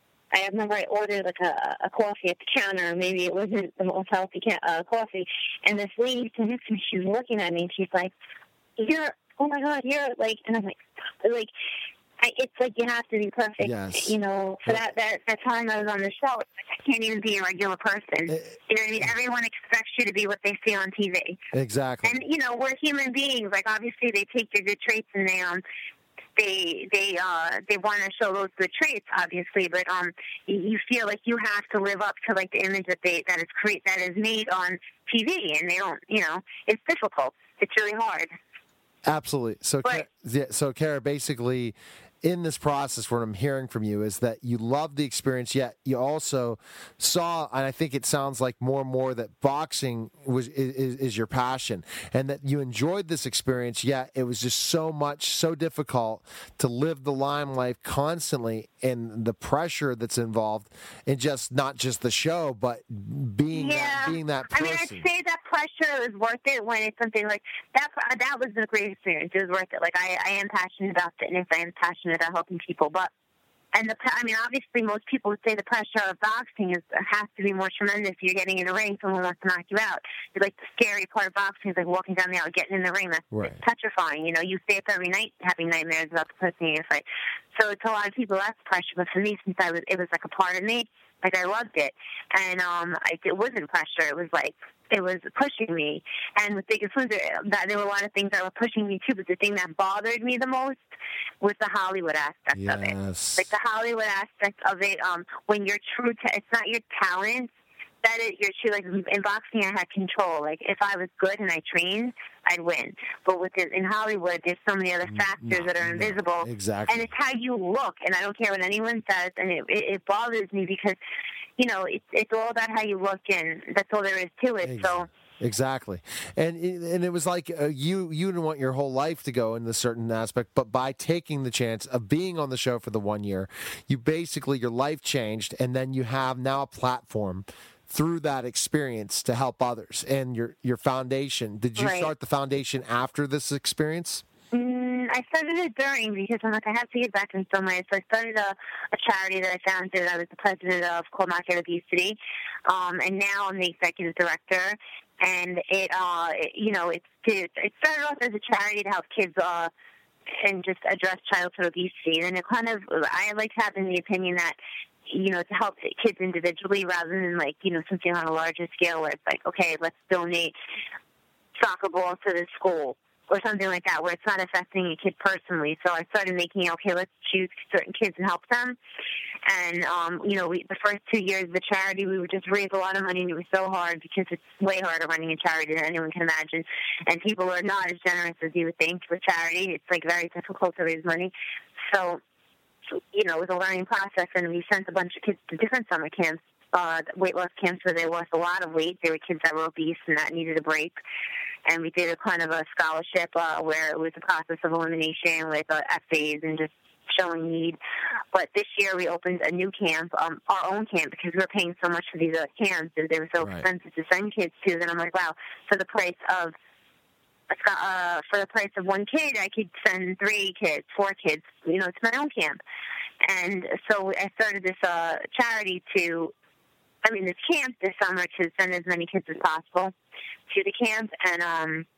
I remember I ordered, like, a, a coffee at the counter. Maybe it wasn't the most healthy ca- uh, coffee. And this lady next to me, she's looking at me, and she's like, you're, oh, my God, you're, like, and I'm like, like, I, it's like you have to be perfect, Yes. you know. For that, that that time I was on the show, it's like I can't even be a regular person. You know what I mean? Everyone expects you to be what they see on T V. Exactly. And, you know, we're human beings. Like, obviously, they take your good traits and they um they they uh they want to show those good traits, obviously. But um, you, you feel like you have to live up to, like, the image that they that is create that is made on T V, and they don't. You know, it's difficult. It's really hard. Absolutely. So, But- Ka- yeah, so Kara, basically, in this process, what I'm hearing from you is that you love the experience, yet you also saw, and I think it sounds like more and more that boxing was is, is your passion, and that you enjoyed this experience, yet it was just so much, so difficult to live the limelight constantly, and the pressure that's involved in just not just the show, but being that, being that I person. mean, I'd say that pressure is worth it when it's something like that. That was a great experience. It was worth it. Like, I, I am passionate about fitness. I am passionate about helping people. But, and the, I mean, obviously, most people would say the pressure of boxing is has to be more tremendous. You're getting in a ring, someone wants to knock you out. You're like, the scary part of boxing is like walking down the aisle, getting in the ring. That's Right. petrifying. You know, you stay up every night having nightmares about the person you're going to fight. So to a lot of people, that's pressure. But for me, since I was, it was like a part of me. Like, I loved it. And um, I, it wasn't pressure. It was like, it was pushing me. And with Biggest Loser, that there were a lot of things that were pushing me too. But the thing that bothered me the most was the Hollywood aspect of it. Yes. Like, the Hollywood aspect of it, um, when you're true to, it's not your talent. That is, you're true. Like, in boxing, I had control. Like, if I was good and I trained, I'd win. But with it, in Hollywood, there's so many other factors No, that are no, invisible. exactly. And it's how you look. And I don't care what anyone says. And it, it, it bothers me because, you know, it's it's all about how you look, and that's all there is to it. So. Exactly, and and it was like uh, you you didn't want your whole life to go in this certain aspect, but by taking the chance of being on the show for the one year, you basically your life changed, and then you have now a platform through that experience to help others. And your your foundation, did you Right. start the foundation after this experience? Mm, I started it during because I'm like, I have to get back in some way. So I started a, a charity that I founded. I was the president of called Not Get Obesity. Um, and now I'm the executive director. And it, uh, it, you know, it's to, it started off as a charity to help kids uh, and just address childhood obesity. And it kind of, I like having the opinion that, you know, to help kids individually rather than like, you know, something on a larger scale where it's like, okay, let's donate soccer balls to the school or something like that, where it's not affecting a kid personally. So I started making, okay, let's choose certain kids and help them. And, um, you know, we, the first two years of the charity, we would just raise a lot of money, and it was so hard because it's way harder running a charity than anyone can imagine. And people are not as generous as you would think with charity. It's, like, very difficult to raise money. So, you know, it was a learning process, and we sent a bunch of kids to different summer camps, uh, weight loss camps where they lost a lot of weight. They were kids that were obese and that needed a break. And we did a kind of a scholarship uh, where it was a process of elimination with uh, essays and just showing need. But this year we opened a new camp, um, our own camp, because we were paying so much for these uh, camps and they were so Right. expensive to send kids to. Then I'm like, wow, for the price of uh, for the price of one kid, I could send three kids, four kids. You know, it's my own camp. And so I started this uh, charity to, I mean, this camp this summer to send as many kids as possible to the camp. And, um,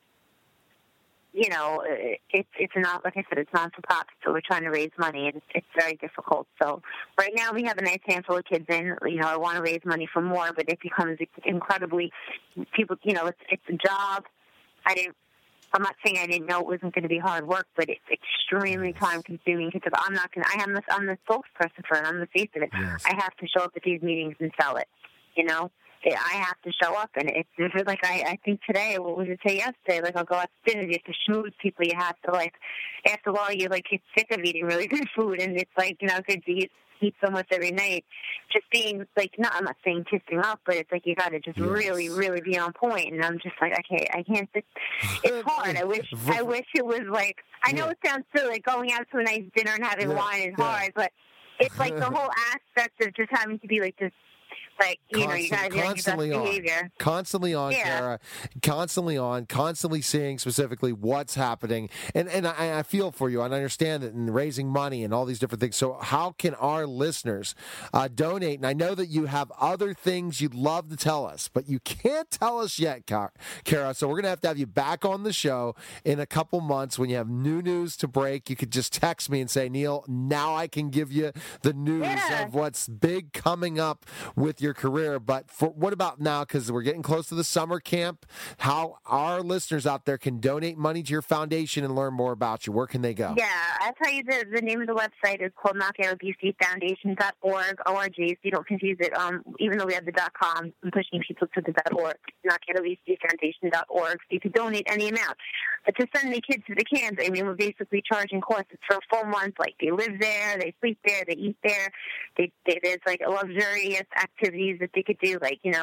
you know, it, it's it's not, like I said, it's non-for-profit, so we're trying to raise money, and it's, it's very difficult. So right now we have a nice handful of kids in. You know, I want to raise money for more, but it becomes incredibly, people, you know, it's, it's a job. I didn't, I'm not saying I didn't know it wasn't going to be hard work, but it's extremely time-consuming because I'm not going to, I am the, I'm the spokesperson for it. I'm the face of it. Yes. I have to show up at these meetings and sell it, you know? I have to show up, and it's, it's like I, I think today, what was it say yesterday? Like, I'll go out to dinner, you have to schmooze people, you have to, like, after a while, you like, get sick of eating really good food, and it's like, you know, good to eat, eat so much every night. Just being, like, no, I'm not saying kissing up, but it's like you got to just Yes. really, really be on point, and I'm just like, okay, I can't, it's, it's hard. I wish, I wish it was like, I know Yeah. it sounds silly, like, going out to a nice dinner and having Yeah, wine is yeah. hard, but it's like the whole aspect of just having to be like this, like, you know, you got to do your best constantly on, behavior. constantly on, Yeah. Kara, constantly on, constantly seeing specifically what's happening, and and I, I feel for you, and I understand it, and raising money and all these different things. So, how can our listeners uh, donate? And I know that you have other things you'd love to tell us, but you can't tell us yet, Kara. So, we're gonna have to have you back on the show in a couple months when you have new news to break. You could just text me and say, Neil, now I can give you the news Yeah. of what's big coming up with your career. But for what about now, because we're getting close to the summer camp, how our listeners out there can donate money to your foundation and learn more about you? Where can they go? Yeah, I'll tell you the, the name of the website is called knockout obesity foundation dot org, O R G, so you don't confuse it. Um, even though we have the .com, I'm pushing people to the .org, knockout obesity foundation dot org, so you can donate any amount. But to send the kids to the camp, I mean, we're basically charging costs. It's for a full month. Like, they live there, they sleep there, they eat there. They, they, there's, like, luxurious activities that they could do. Like, you know,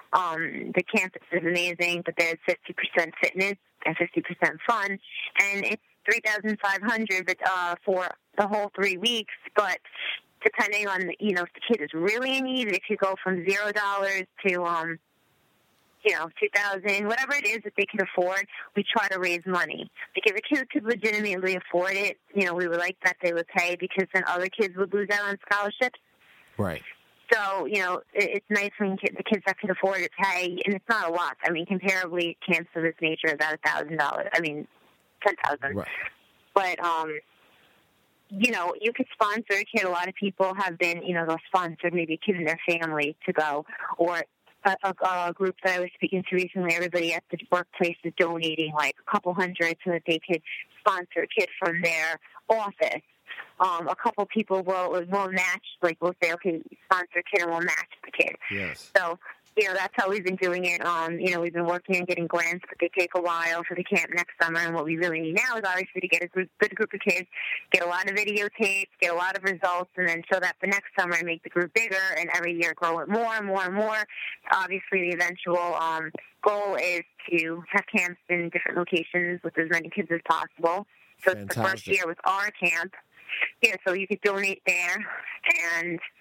um, the campus is amazing, but there's fifty percent fitness and fifty percent fun. And it's three thousand five hundred dollars uh, for the whole three weeks. But depending on, you know, if the kid is really in need, it could go from zero dollars to, um, you know, two thousand dollars, whatever it is that they can afford. We try to raise money. Like, if a kid could legitimately afford it, you know, we would like that they would pay, because then other kids would lose out on scholarships. Right. So, you know, it, it's nice when kid, the kids that can afford it pay, and it's not a lot. I mean, comparably, camps of this nature are about a thousand dollars. I mean, ten thousand. Right. But, um, you know, you could sponsor a kid. A lot of people have been, you know, they'll sponsor maybe a kid in their family to go, or a, a, a group that I was speaking to recently. Everybody at the workplace is donating like a couple hundred so that they could sponsor a kid from their office. Um, a couple people will will match, like we'll say, okay, sponsor a kid, and we'll match the kid. Yes. So, you know, that's how we've been doing it. Um, you know, we've been working on getting grants, but they take a while for the camp next summer. And what we really need now is obviously to get a group, good group of kids, get a lot of videotapes, get a lot of results, and then show that for next summer and make the group bigger, and every year grow it more and more and more. Obviously, the eventual um, goal is to have camps in different locations with as many kids as possible. So the first Fantastic. year was our camp. Yeah, so you could donate there, and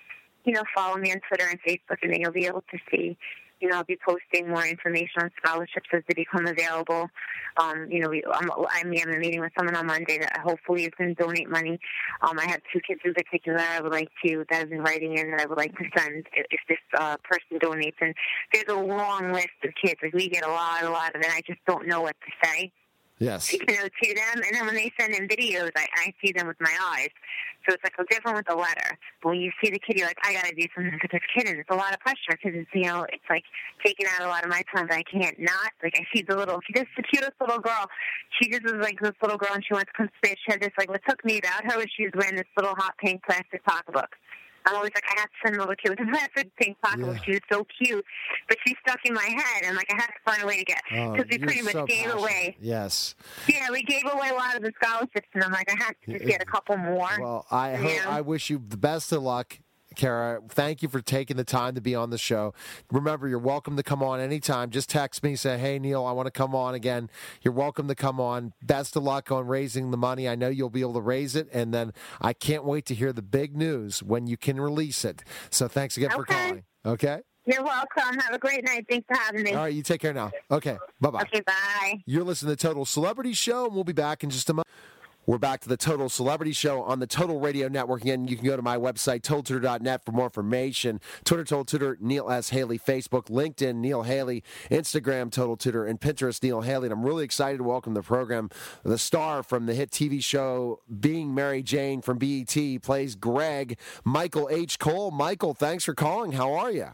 you know, follow me on Twitter and Facebook, and then you'll be able to see. You know, I'll be posting more information on scholarships as they become available. Um, you know, we, I'm, I'm having a meeting with someone on Monday that hopefully is going to donate money. Um, I have two kids in particular I would like to, that have been writing in that I would like to send if, if this uh, person donates. And there's a long list of kids. Like, we get a lot, a lot of it. I just don't know what to say. Yes. You know, to them, and then when they send in videos, I, I see them with my eyes. So it's like a different with the letter. But when you see the kid, you're like, I got to do something for this kid, and it's a lot of pressure because it's, you know, it's like taking out a lot of my time, but I can't not. Like, I see the little, she's just the cutest little girl. She just was like this little girl, and she wants to come space. She had this, like, what took me about her was she was wearing this little hot pink plastic pocketbook. I'm always like, I have to send a little kid with a plastic pink pocketbook. Yeah. She was so cute, but she's stuck in my head. And like, I have to find a way to get, because oh, we pretty much so gave passionate. away. Yes. Yeah, we gave away a lot of the scholarships, and I'm like, I have to just get a couple more. Well, I hope, I wish you the best of luck, Kara. Thank you for taking the time to be on the show. Remember, you're welcome to come on anytime. Just text me, say, hey, Neil, I want to come on again. You're welcome to come on. Best of luck on raising the money. I know you'll be able to raise it, and then I can't wait to hear the big news when you can release it. So thanks again okay. for calling. Okay? You're welcome. Have a great night. Thanks for having me. All right, you take care now. Okay, bye-bye. Okay, bye. You're listening to Total Celebrity Show, and we'll be back in just a moment. We're back to the Total Celebrity Show on the Total Radio Network. Again, you can go to my website, total tutor dot net, for more information. Twitter, Total Tutor, Neil S. Haley. Facebook, LinkedIn, Neil Haley. Instagram, Total Tutor, and Pinterest, Neil Haley. And I'm really excited to welcome to the program the star from the hit T V show Being Mary Jane from B E T, plays Greg, Michael H. Cole. Michael, thanks for calling. How are you?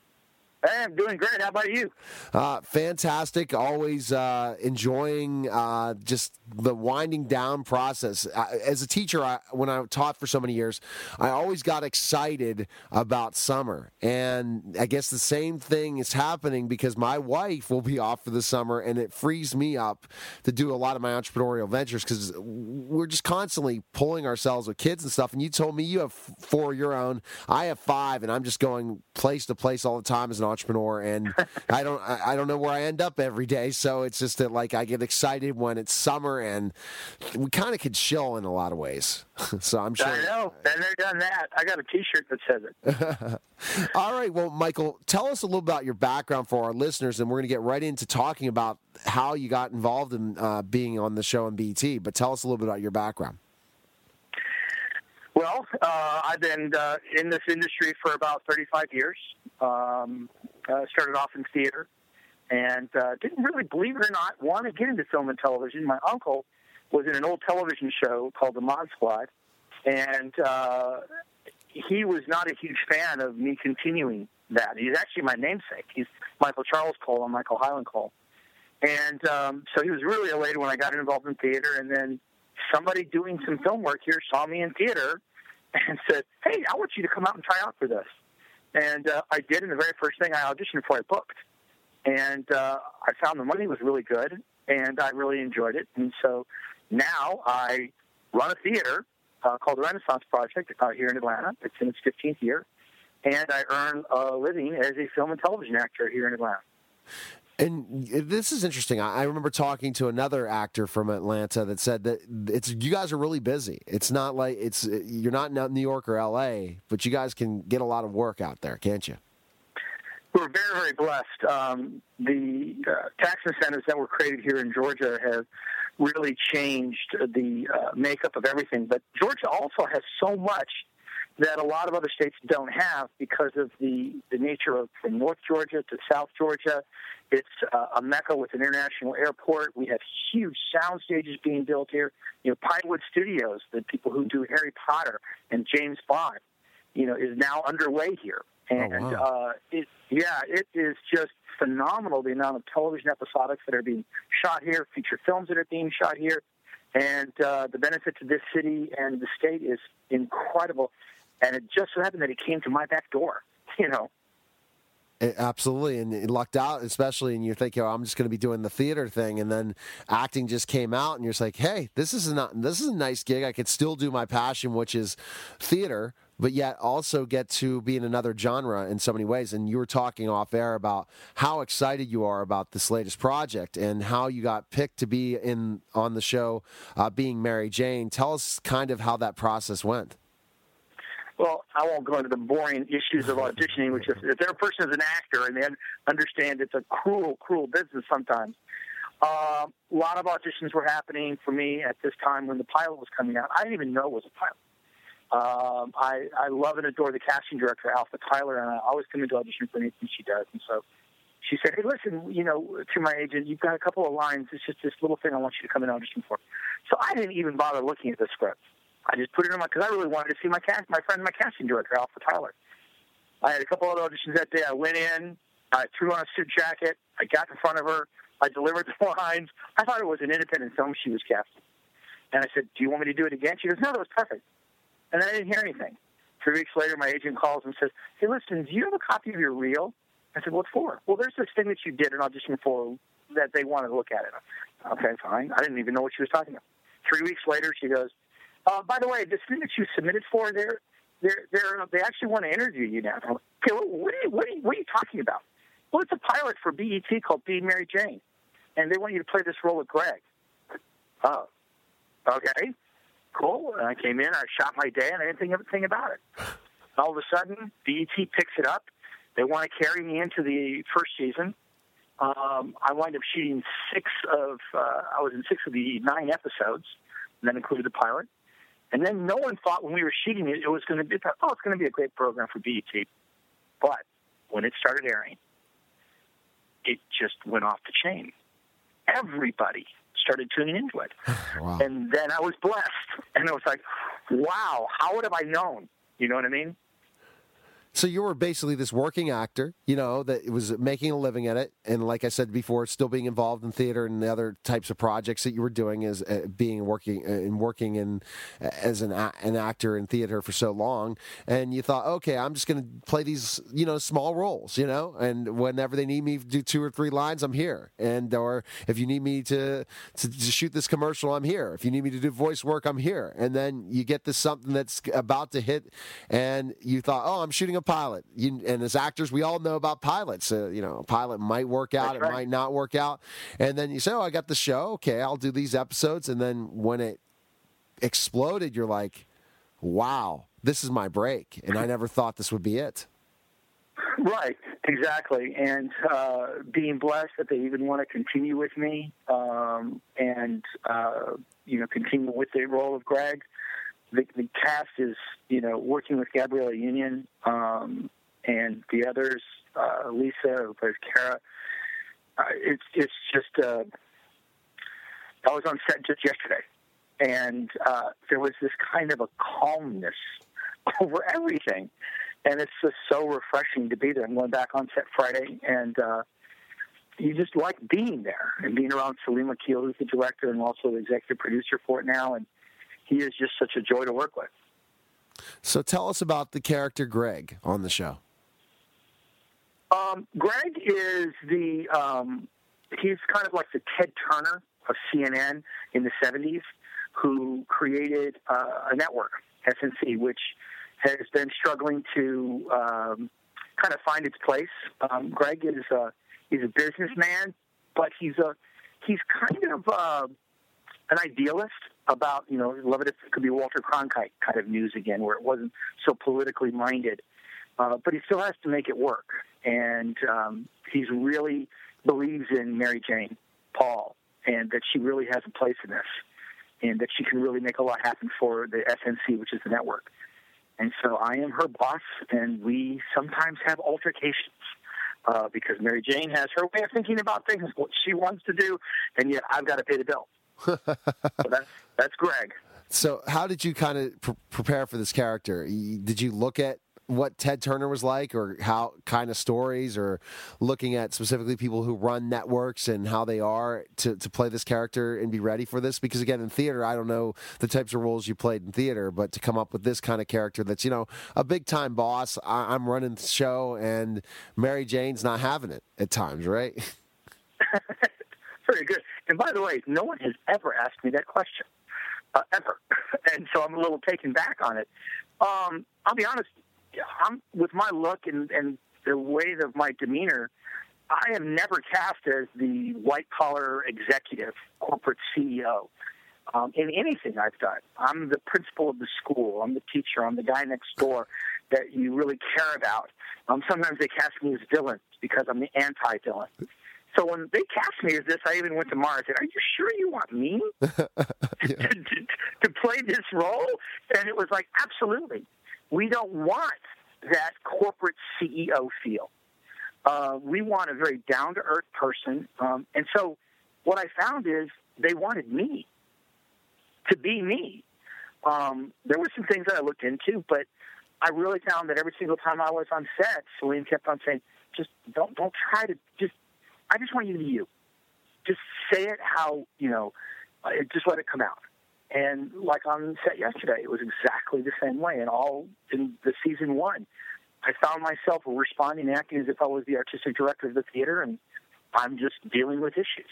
Hey, I'm doing great. How about you? Uh, fantastic. Always uh, enjoying uh, just the winding down process. Uh, as a teacher, I, when I taught for so many years, I always got excited about summer. And I guess the same thing is happening because my wife will be off for the summer, and it frees me up to do a lot of my entrepreneurial ventures because we're just constantly pulling ourselves with kids and stuff. And you told me you have four of your own. I have five, and I'm just going place to place all the time as an entrepreneur, and I don't I don't know where I end up every day, so it's just that like I get excited when it's summer, and we kind of could chill in a lot of ways. So I'm sure. I know. Been there, done that. I got a T-shirt that says it. All right. Well, Michael, tell us a little about your background for our listeners, and we're going to get right into talking about how you got involved in uh, being on the show on B E T. But tell us a little bit about your background. Well, uh, I've been uh, in this industry for about thirty-five years. Um, uh, started off in theater and uh, didn't really, believe it or not, want to get into film and television. My uncle was in an old television show called The Mod Squad, and uh, he was not a huge fan of me continuing that. He's actually my namesake. He's Michael Charles Cole. I'm Michael Highland Cole. And um, so he was really elated when I got involved in theater, and then somebody doing some film work here saw me in theater and said, hey, I want you to come out and try out for this. And uh, I did, and the very first thing I auditioned for, I booked. And uh, I found the money was really good, and I really enjoyed it. And so now I run a theater uh, called the Renaissance Project uh, here in Atlanta. It's in its fifteenth year. And I earn a living as a film and television actor here in Atlanta. And this is interesting. I remember talking to another actor from Atlanta that said that it's you guys are really busy. It's not like it's you're not in New York or L A, but you guys can get a lot of work out there, can't you? We're very, very blessed. Um, the uh, tax incentives that were created here in Georgia have really changed the uh, makeup of everything. But Georgia also has so much that a lot of other states don't have because of the, the nature of from North Georgia to South Georgia. It's uh, a mecca with an international airport. We have huge sound stages being built here. You know, Pinewood Studios, the people who do Harry Potter and James Bond, you know, is now underway here. And, oh, wow. uh, it, yeah, it is just phenomenal, the amount of television episodics that are being shot here, feature films that are being shot here. And uh, the benefit to this city and the state is incredible. And it just so happened that it came to my back door, you know. Absolutely, and it lucked out, especially, and you're thinking, oh, I'm just going to be doing the theater thing, and then acting just came out, and you're just like, hey, this is not this is a nice gig. I could still do my passion, which is theater, but yet also get to be in another genre in so many ways. And you were talking off air about how excited you are about this latest project and how you got picked to be in on the show, uh, Being Mary Jane. Tell us kind of how that process went. Well, I won't go into the boring issues of auditioning, which is if their person is an actor and they understand it's a cruel, cruel business sometimes. Uh, a lot of auditions were happening for me at this time when the pilot was coming out. I didn't even know it was a pilot. Um, I, I love and adore the casting director, Alpha Tyler, and I always come into audition for anything she does. And so she said, hey, listen, you know, to my agent, you've got a couple of lines. It's just this little thing I want you to come and audition for. So I didn't even bother looking at the script. I just put it in my, because I really wanted to see my cast, my friend, my casting director, Alpha Tyler. I had a couple of auditions that day. I went in, I threw on a suit jacket, I got in front of her, I delivered the lines. I thought it was an independent film she was casting. And I said, do you want me to do it again? She goes, no, that was perfect. And then I didn't hear anything. Three weeks later, my agent calls and says, hey, listen, do you have a copy of your reel? I said, what for? Well, there's this thing that you did an audition for that they wanted to look at it. Okay, fine. I didn't even know what she was talking about. Three weeks later, she goes, uh, by the way, this thing that you submitted for, they're, they're, they're, they actually want to interview you now. I'm like, okay, well, what, are you, what, are you, what are you talking about? Well, it's a pilot for B E T called Being Mary Jane, and they want you to play this role with Greg. Oh, okay, cool. And I came in, I shot my day, and I didn't think anything about it. All of a sudden, B E T picks it up. They want to carry me into the first season. Um, I wound up shooting six of, uh, I was in six of the nine episodes, and that included the pilot. And then no one thought when we were shooting it, it was going to be, oh, it's going to be a great program for B E T. But when it started airing, it just went off the chain. Everybody started tuning into it. Wow. And then I was blessed. And it was like, wow, how would have I known? You know what I mean? So you were basically this working actor, you know, that was making a living at it, and like I said before, still being involved in theater and the other types of projects that you were doing as uh, being working uh, and working in uh, as an a- an actor in theater for so long. And you thought, okay, I'm just going to play these, you know, small roles, you know, and whenever they need me to do two or three lines, I'm here. And or if you need me to, to to shoot this commercial, I'm here. If you need me to do voice work, I'm here. And then you get this something that's about to hit, and you thought, oh, I'm shooting a pilot. You, and as actors, we all know about pilots. Uh, you know, a pilot might work out, right. It might not work out. And then you say, oh, I got the show. Okay, I'll do these episodes. And then when it exploded, you're like, wow, this is my break. And I never thought this would be it. Right, exactly. And uh, being blessed that they even want to continue with me um, and, uh, you know, continue with the role of Greg. The, the cast is, you know, working with Gabriella Union um, and the others, uh, Lisa, who plays Kara. Uh, it's it's just, uh, I was on set just yesterday, and uh, there was this kind of a calmness over everything, and it's just so refreshing to be there. I'm going back on set Friday, and uh, you just like being there and being around Salim Akil, who's the director and also the executive producer for it now, and he is just such a joy to work with. So tell us about the character Greg on the show. Um, Greg is the, um, he's kind of like the Ted Turner of C N N in the seventies, who created uh, a network, S N C, which has been struggling to um, kind of find its place. Um, Greg is a, he's a businessman, but he's a, he's kind of uh, an idealist about, you know, love it if it could be Walter Cronkite kind of news again, where it wasn't so politically minded. Uh, but he still has to make it work. And um, he's really believes in Mary Jane Paul, and that she really has a place in this, and that she can really make a lot happen for the S N C, which is the network. And so I am her boss, and we sometimes have altercations. Uh, because Mary Jane has her way of thinking about things, what she wants to do, and yet I've got to pay the bill. So that's that's Greg. So how did you kind of pr- prepare for this character? Did you look at what Ted Turner was like, or how kind of stories, or looking at specifically people who run networks and how they are to, to play this character and be ready for this? Because again, in theater, I don't know the types of roles you played in theater, but to come up with this kind of character that's, you know, a big time boss, I, I'm running the show, and Mary Jane's not having it at times, right? Very good. And by the way, no one has ever asked me that question, uh, ever. And so I'm a little taken back on it. Um, I'll be honest, I'm, with my look and, and the way of my demeanor, I am never cast as the white-collar executive, corporate C E O. um, in anything I've done. I'm the principal of the school. I'm the teacher. I'm the guy next door that you really care about. Um, sometimes they cast me as villain because I'm the anti-villain. So when they cast me as this, I even went to Mara and said, "Are you sure you want me yeah. to, to, to play this role?" And it was like, absolutely. We don't want that corporate C E O feel. Uh, we want a very down-to-earth person. Um, and so what I found is they wanted me to be me. Um, there were some things that I looked into, but I really found that every single time I was on set, Celine kept on saying, just don't don't try to, just, I just want you to be you. Just say it how, you know, uh, just let it come out. And like on set yesterday, it was exactly the same way. And all in the season one, I found myself responding and acting as if I was the artistic director of the theater, and I'm just dealing with issues.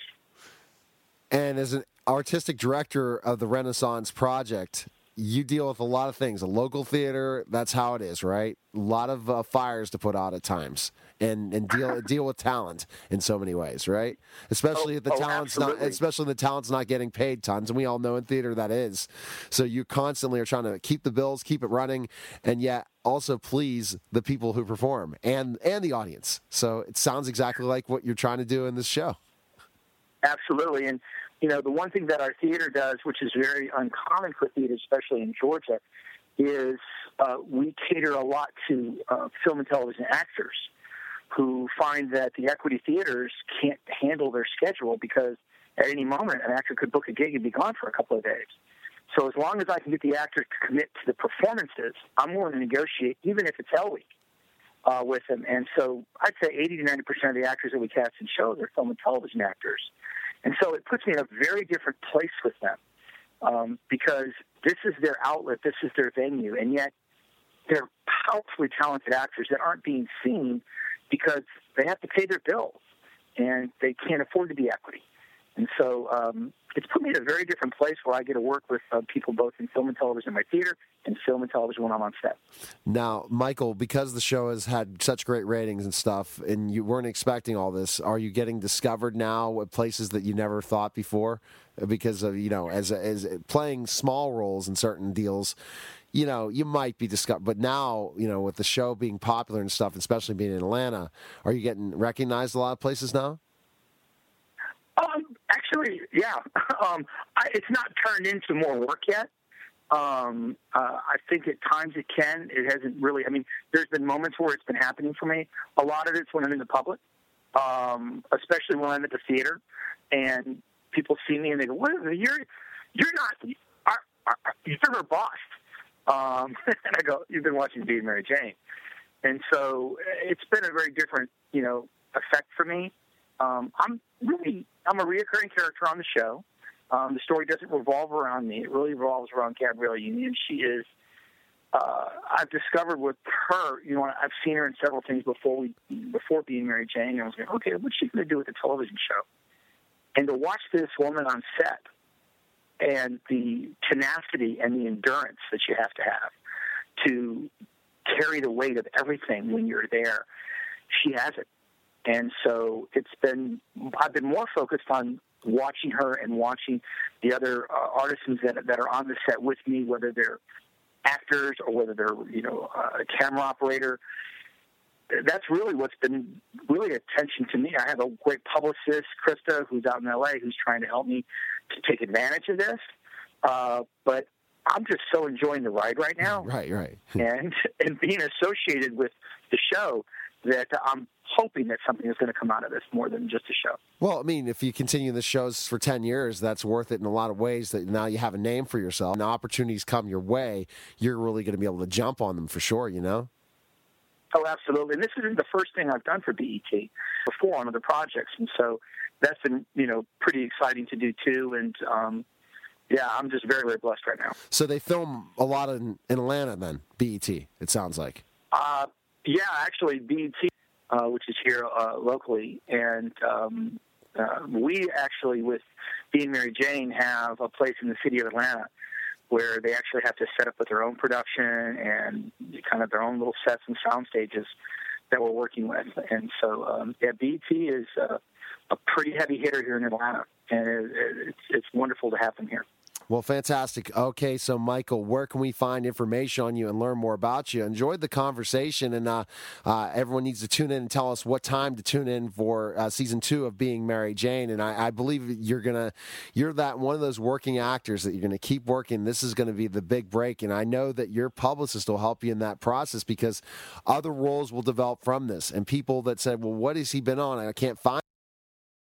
And as an artistic director of the Renaissance Project, you deal with a lot of things. A local theater, that's how it is, right? A lot of uh, fires to put out at times, and and deal deal with talent in so many ways, right? Especially oh, if the oh, talent's not, absolutely. especially the talent's not getting paid tons, and we all know in theater that is. So you constantly are trying to keep the bills, keep it running, and yet also please the people who perform and and the audience. So it sounds exactly like what you're trying to do in this show. Absolutely. And, you know, the one thing that our theater does, which is very uncommon for theater, especially in Georgia, is uh, we cater a lot to uh, film and television actors who find that the equity theaters can't handle their schedule because at any moment an actor could book a gig and be gone for a couple of days. So as long as I can get the actor to commit to the performances, I'm willing to negotiate, even if it's Hell Week, uh, with them. And so I'd say eighty to ninety percent of the actors that we cast in shows are film and television actors. And so it puts me in a very different place with them um, because this is their outlet, this is their venue, and yet they're powerfully talented actors that aren't being seen because they have to pay their bills and they can't afford to be equity. And so um, it's put me in a very different place where I get to work with uh, people both in film and television in my theater and film and television when I'm on set. Now, Michael, because the show has had such great ratings and stuff, and you weren't expecting all this, are you getting discovered now at places that you never thought before? Because of, you know, as as playing small roles in certain deals, you know, you might be discovered. But now, you know, with the show being popular and stuff, especially being in Atlanta, are you getting recognized a lot of places now? Um, actually, yeah. um, I, it's not turned into more work yet. Um, uh, I think at times it can. It hasn't really. I mean, there's been moments where it's been happening for me. A lot of it's when I'm in the public, um, especially when I'm at the theater, and people see me and they go, "What is it? You're you're not. Are, are, you've never bossed." Um, and I go, "You've been watching Being Mary Jane," and so it's been a very different, you know, effect for me. Um, I'm really I'm a reoccurring character on the show. Um, the story doesn't revolve around me. It really revolves around Gabrielle Union. She is, uh, I've discovered with her, you know, I've seen her in several things before we, before Being Mary Jane, and I was like, okay, what's she going to do with the television show? And to watch this woman on set and the tenacity and the endurance that you have to have to carry the weight of everything when you're there, she has it. And so it's been, I've been more focused on watching her and watching the other uh, artisans that that are on the set with me, whether they're actors or whether they're, you know, a camera operator. That's really what's been really attention to me. I have a great publicist, Krista, who's out in L A, who's trying to help me to take advantage of this. Uh, but I'm just so enjoying the ride right now. Right, right. and and being associated with the show that I'm hoping that something is going to come out of this more than just a show. Well, I mean, if you continue the shows for ten years, that's worth it in a lot of ways. That now you have a name for yourself. And opportunities come your way, you're really going to be able to jump on them for sure, you know? Oh, absolutely. And this isn't the first thing I've done for B E T before on other projects. And so that's been, you know, pretty exciting to do too. And, um, yeah, I'm just very, very blessed right now. So they film a lot in, in Atlanta then, B E T, it sounds like. Uh, yeah, actually, B E T, uh, which is here uh, locally, and um, uh, we actually, with Being Mary Jane, have a place in the city of Atlanta where they actually have to set up with their own production and kind of their own little sets and sound stages that we're working with. And so, um, yeah, B E T is uh, a pretty heavy hitter here in Atlanta, and it, it's, it's wonderful to have them here. Well, fantastic. Okay, so Michael, where can we find information on you and learn more about you? Enjoyed the conversation, and uh, uh, everyone needs to tune in and tell us what time to tune in for uh, season two of Being Mary Jane. And I, I believe you're gonna, you're that one of those working actors that you're gonna keep working. This is gonna be the big break, and I know that your publicist will help you in that process because other roles will develop from this. And people that said, "Well, what has he been on? I can't find."